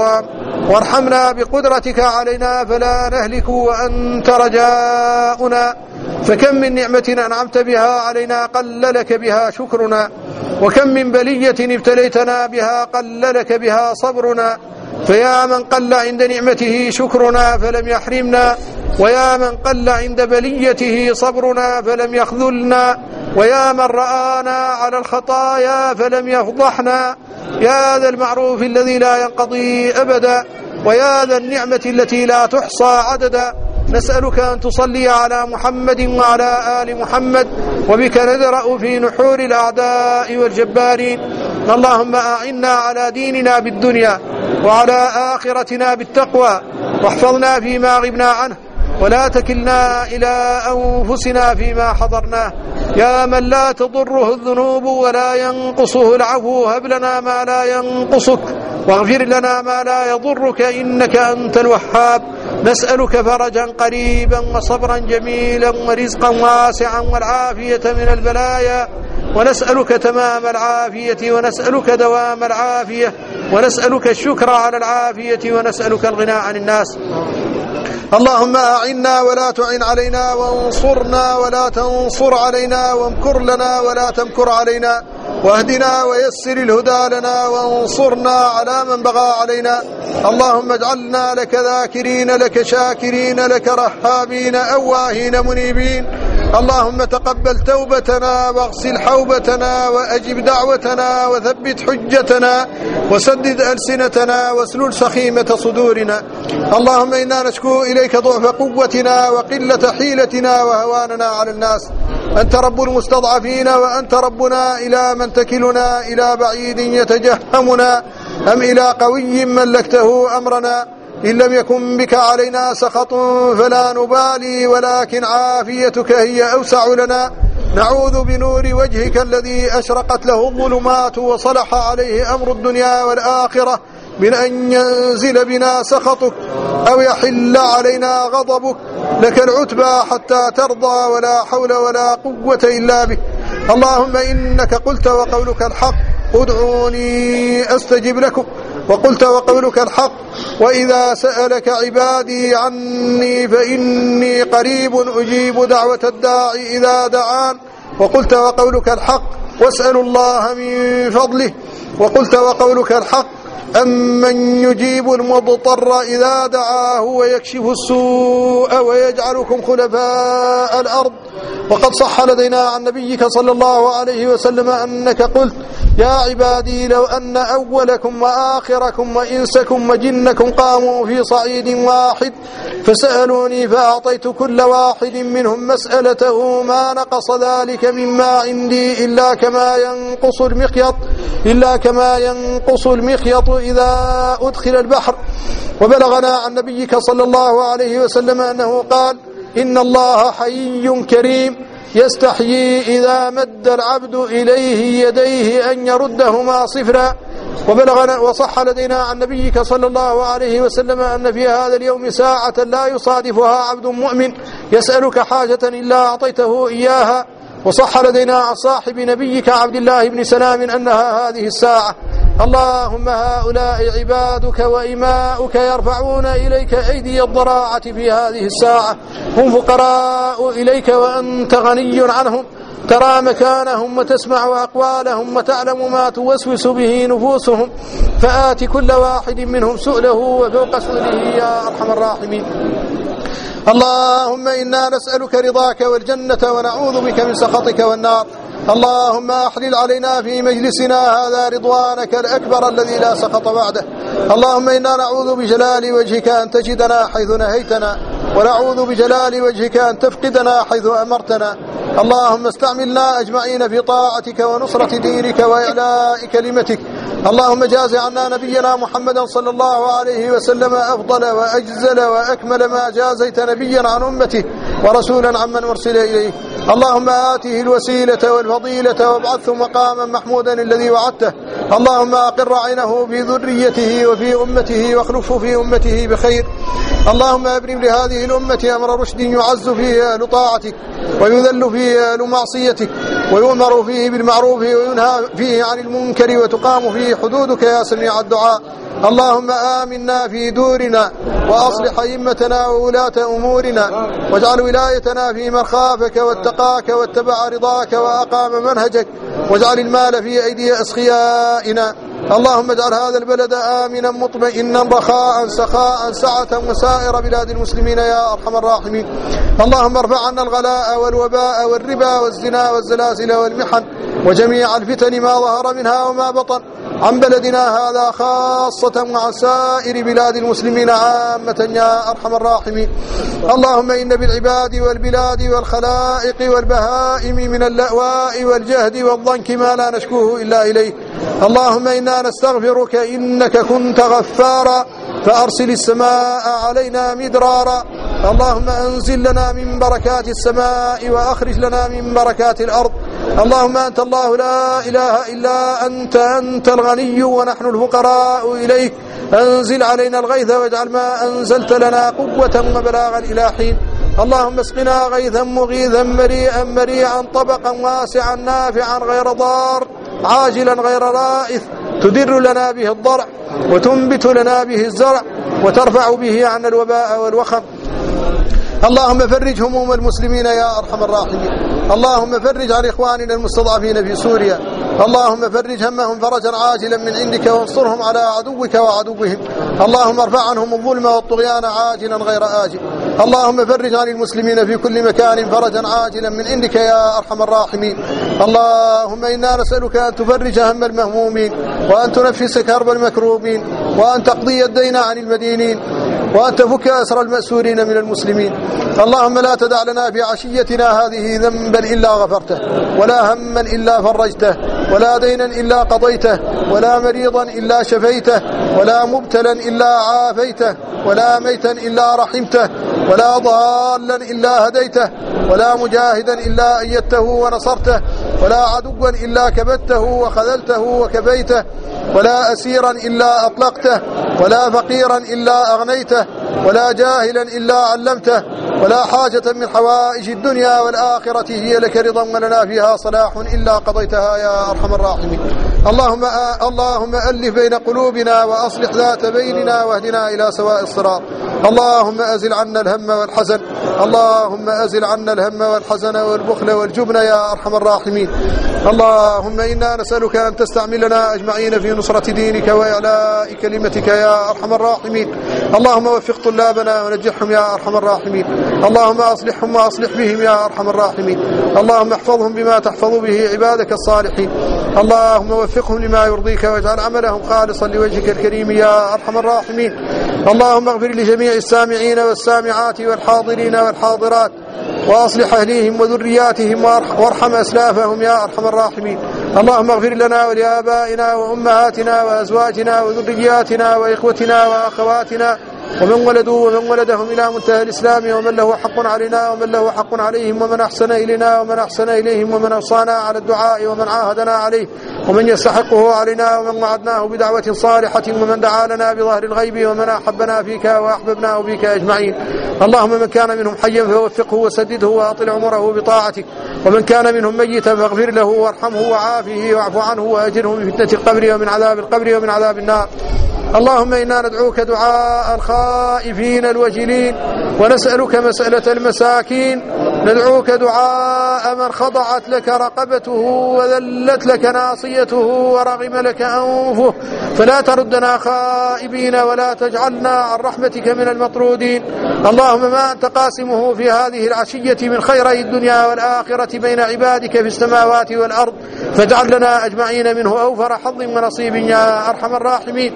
وارحمنا بقدرتك علينا فلا نهلك وأنت رجاؤنا. فكم من نعمة أنعمت بها علينا قل لك بها شكرنا، وكم من بلية ابتليتنا بها قل لك بها صبرنا. فيا من قل عند نعمته شكرنا فلم يحرمنا، ويا من قل عند بليته صبرنا فلم يخذلنا، ويا من رآنا على الخطايا فلم يفضحنا. يا ذا المعروف الذي لا ينقضي أبدا، ويا ذا النعمة التي لا تحصى عددا، نسألك أن تصلي على محمد وعلى آل محمد، وبك ندرأ في نحور الأعداء والجبارين. اللهم أعنا على ديننا بالدنيا وعلى آخرتنا بالتقوى، واحفظنا فيما غبنا عنه، ولا تكلنا إلى أنفسنا فيما حضرناه. يا من لا تضره الذنوب ولا ينقصه العفو، هب لنا ما لا ينقصك واغفر لنا ما لا يضرك إنك أنت الوهاب. نسألك فرجا قريبا وصبرا جميلا ورزقا واسعا والعافية من البلايا، ونسألك تمام العافية، ونسألك دوام العافية، ونسألك الشكر على العافية، ونسألك الغنى عن الناس. اللهم أعنا ولا تعن علينا، وانصرنا ولا تنصر علينا، وامكر لنا ولا تمكر علينا، واهدنا ويسر الهدى لنا، وانصرنا على من بغى علينا. اللهم اجعلنا لك ذاكرين لك شاكرين لك رحابين أواهين منيبين. اللهم تقبل توبتنا واغسل حوبتنا وأجب دعوتنا وثبت حجتنا وسدد ألسنتنا واسلل سخيمة صدورنا. اللهم إنا نشكو إليك ضعف قوتنا وقلة حيلتنا وهواننا على الناس. أنت رب المستضعفين، وأنت ربنا. إلى من تكلنا؟ إلى بعيد يتجهمنا أم إلى قوي ملكته أمرنا؟ إن لم يكن بك علينا سخط فلا نبالي، ولكن عافيتك هي أوسع لنا. نعوذ بنور وجهك الذي أشرقت له الظلمات وصلح عليه أمر الدنيا والآخرة من أن ينزل بنا سخطك أو يحل علينا غضبك. لك العتبى حتى ترضى، ولا حول ولا قوة إلا بك. اللهم إنك قلت وقولك الحق، ادعوني أستجب لكم. وقلت وقولك الحق، وإذا سألك عبادي عني فإني قريب أجيب دعوة الداعي إذا دعان. وقلت وقولك الحق، واسألوا الله من فضله. وقلت وقولك الحق، أمن يجيب المضطر إذا دعاه ويكشف السوء ويجعلكم خلفاء الأرض. وقد صح لدينا عن نبيك صلى الله عليه وسلم أنك قلت: يا عبادي لو أن أولكم وآخركم وإنسكم وجنكم قاموا في صعيد واحد فسألوني فأعطيت كل واحد منهم مسألته ما نقص ذلك مما عندي إلا كما ينقص المخيط إلا كما ينقص المخيط إذا أدخل البحر. وبلغنا عن نبيك صلى الله عليه وسلم أنه قال: إن الله حيي كريم يستحيي إذا مد العبد إليه يديه أن يردهما صفرا. وبلغنا وصح لدينا عن نبيك صلى الله عليه وسلم أن في هذا اليوم ساعة لا يصادفها عبد مؤمن يسألك حاجة إلا أعطيته إياها. وصح لدينا عن صاحب نبيك عبد الله بن سلام أنها هذه الساعة. اللهم هؤلاء عبادك وإماؤك يرفعون إليك أيدي الضراعة في هذه الساعة، هم فقراء إليك وأنت غني عنهم، ترى مكانهم وتسمع أقوالهم وتعلم ما توسوس به نفوسهم، فآت كل واحد منهم سؤله وفوق سؤله يا أرحم الراحمين. اللهم إنا نسألك رضاك والجنة ونعوذ بك من سخطك والنار. اللهم أحلل علينا في مجلسنا هذا رضوانك الأكبر الذي لا سخط بعده. اللهم إنا نعوذ بجلال وجهك أن تجدنا حيث نهيتنا، ونعوذ بجلال وجهك أن تفقدنا حيث أمرتنا. اللهم استعملنا أجمعين في طاعتك ونصرة دينك وإعلاء كلمتك. اللهم جاز عنا نبينا محمدا صلى الله عليه وسلم أفضل وأجزل وأكمل ما جازيت نبيا عن أمته ورسولا عمن أرسل إليه. اللهم آته الوسيلة والفضيلة وابعثه مقاما محمودا الذي وعدته. اللهم أقر عينه في ذريته وفي أمته واخلفه في أمته بخير. اللهم أبرم لهذه الأمة أمر رشد يعز فيه أهل طاعتك ويذل فيه أهل معصيتك، ويؤمر فيه بالمعروف وينهى فيه عن المنكر، وتقام فيه حدودك يا سميع الدعاء. اللهم آمنا في دورنا وأصلح أئمتنا وولاة أمورنا واجعل ولايتنا في من خافك واتقاك واتبع رضاك وأقام منهجك واجعل المال في أيدي أسخيائنا. اللهم اجعل هذا البلد آمنا مطمئنا رخاء سخاء سعة وسائر بلاد المسلمين يا أرحم الراحمين. اللهم ارفع عنا الغلاء والوباء والربا والزنا والزلازل والمحن وجميع الفتن ما ظهر منها وما بطن عن بلدنا هذا خاصة وعن سائر بلاد المسلمين عامة يا أرحم الراحمين. اللهم إن بالعباد والبلاد والخلائق والبهائم من اللأواء والجهد والضنك ما لا نشكوه إلا إليك. اللهم إنا نستغفرك إنك كنت غفارا فأرسل السماء علينا مدرارا. اللهم أنزل لنا من بركات السماء وأخرج لنا من بركات الأرض. اللهم أنت الله لا إله إلا أنت أنت الغني ونحن الفقراء إليك. أنزل علينا الغيث واجعل ما أنزلت لنا قوة وبلاغا إلى حين. اللهم اسقنا غيثا مغيثا مريئا مريعا طبقا واسعا نافعا غير ضار عاجلا غير رائث تدر لنا به الضرع وتنبت لنا به الزرع وترفع به عنا الوباء والوخم. اللهم فرج هموم المسلمين يا أرحم الراحمين. اللهم فرج عن إخواننا المستضعفين في سوريا. اللهم فرج همهم فرجا عاجلا من عندك وانصرهم على عدوك وعدوهم. اللهم ارفع عنهم الظلم والطغيان عاجلا غير آجل. اللهم فرج عن المسلمين في كل مكان فرجا عاجلا من عندك يا أرحم الراحمين. اللهم إنا نسألك أن تفرج هم المهمومين وأن تنفس كرب المكروبين وأن تقضي الدين عن المدينين وأن تفك أسر المأسورين من المسلمين. اللهم لا تدع لنا في عشيتنا هذه ذنبا إلا غفرته ولا هما إلا فرجته ولا دينا إلا قضيته ولا مريضا إلا شفيته ولا مبتلا إلا عافيته ولا ميتا إلا رحمته ولا ضالا إلا هديته ولا مجاهدا إلا أيدته ونصرته ولا عدوا إلا كبته وخذلته وكفيته ولا أسيرا إلا أطلقته ولا فقيرا إلا أغنيته ولا جاهلا إلا علمته ولا حاجة من حوائج الدنيا والآخرة هي لك رضا ولنا فيها صلاح إلا قضيتها يا أرحم الراحمين. اللهم آ... اللهم ألف بين قلوبنا وأصلح ذات بيننا واهدنا إلى سواء الصراط. اللهم أزل عنا الهم والحزن. اللهم أزل عنا الهم والحزن والبخل والجبن يا أرحم الراحمين. اللهم إنا نسألك أن تستعملنا أجمعين في نصرة دينك وإعلاء كلمتك يا أرحم الراحمين. اللهم وفق طلابنا ونجحهم يا أرحم الراحمين. اللهم أصلحهم وأصلح بهم يا أرحم الراحمين. اللهم احفظهم بما تحفظ به عبادك الصالحين. اللهم وفقهم لما يرضيك واجعل عملهم خالصا لوجهك الكريم يا أرحم الراحمين. اللهم اغفر لجميع السامعين والسامعات والحاضرين والحاضرات وأصلح أهليهم وذرياتهم وارحم أسلافهم يا أرحم الراحمين. اللهم اغفر لنا ولآبائنا وأمهاتنا وأزواجنا وذرياتنا وإخوتنا وأخواتنا ومن ولدوا ومن ولدهم إلى منتهى الإسلام ومن له حق علينا ومن له حق عليهم ومن أحسن إلينا ومن أحسن إليهم ومن أوصانا على الدعاء ومن عاهدنا عليه ومن يستحقه علينا ومن وعدناه بدعوة صالحة ومن دعا لنا بظهر الغيب ومن أحبنا فيك وأحببناه فيك أجمعين. اللهم من كان منهم حيا فوفقه وسدده وأطل عمره بطاعتك ومن كان منهم ميتا فاغفر له وارحمه وعافه واعف عنه وأجره من فتنة القبر ومن عذاب القبر ومن عذاب النار. اللهم إنا ندعوك دعاء الخائفين الوجلين ونسألك مسألة المساكين. ندعوك دعاء من خضعت لك رقبته وذلت لك ناصيته ورغم لك أنفه فلا تردنا خائبين ولا تجعلنا عن رحمتك من المطرودين. اللهم ما أنت قاسمه في هذه العشية من خيري الدنيا والآخرة بين عبادك في السماوات والأرض فاجعل لنا أجمعين منه أوفر حظ ونصيب يا أرحم الراحمين.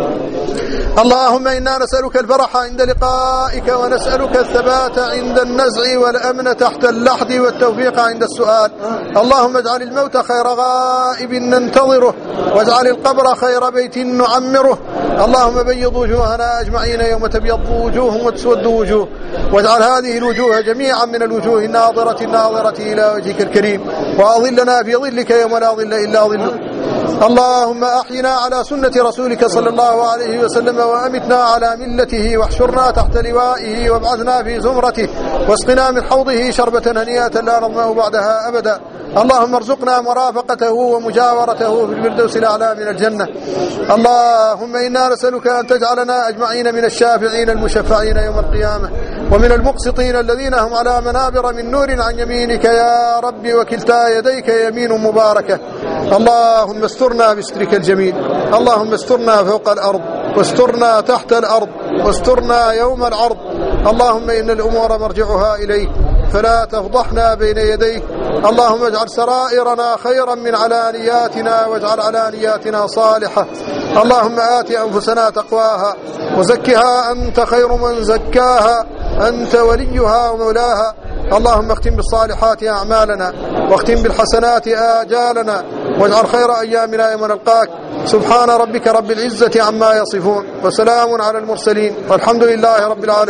اللهم إنا نسألك الفرح عند لقائك ونسألك الثبات عند النزع والأمن تحت اللحد والتوفيق عند السؤال. اللهم اجعل الموت خير غائب ننتظره واجعل القبر خير بيت نعمره. اللهم بيض وجوهنا أجمعين يوم تبيض وجوه وتسود وجوه واجعل هذه الوجوه جميعا من الوجوه الناظرة الناظرة إلى وجهك الكريم وأظلنا في ظلك يوم لا ظل إلا ظلك. اللهم أحينا على سنة رسولك صلى الله عليه وسلم وأمتنا على ملته واحشرنا تحت لوائه وابعثنا في زمرته واسقنا من حوضه شربة هنيئة لا نظمأ بعدها أبدا. اللهم ارزقنا مرافقته ومجاورته في الفردوس الأعلى من الجنة. اللهم إنا نسألك أن تجعلنا أجمعين من الشافعين المشفعين يوم القيامة، ومن المقسطين الذين هم على منابر من نور عن يمينك يا ربي، وكلتا يديك يمين مباركة. اللهم استرنا بسترك الجميل، اللهم استرنا فوق الأرض، واسترنا تحت الأرض، واسترنا يوم العرض. اللهم إن الأمور مرجعها إليك فلا تفضحنا بين يديك. اللهم اجعل سرائرنا خيرا من علانياتنا، واجعل علانياتنا صالحة. اللهم آت أنفسنا تقواها وزكها أنت خير من زكاها، أنت وليها ومولاها. اللهم اختم بالصالحات أعمالنا، واختم بالحسنات آجالنا، واجعل خير أيامنا يوم نلقاك. سبحان ربك رب العزة عما يصفون، وسلام على المرسلين، والحمد لله رب العالمين.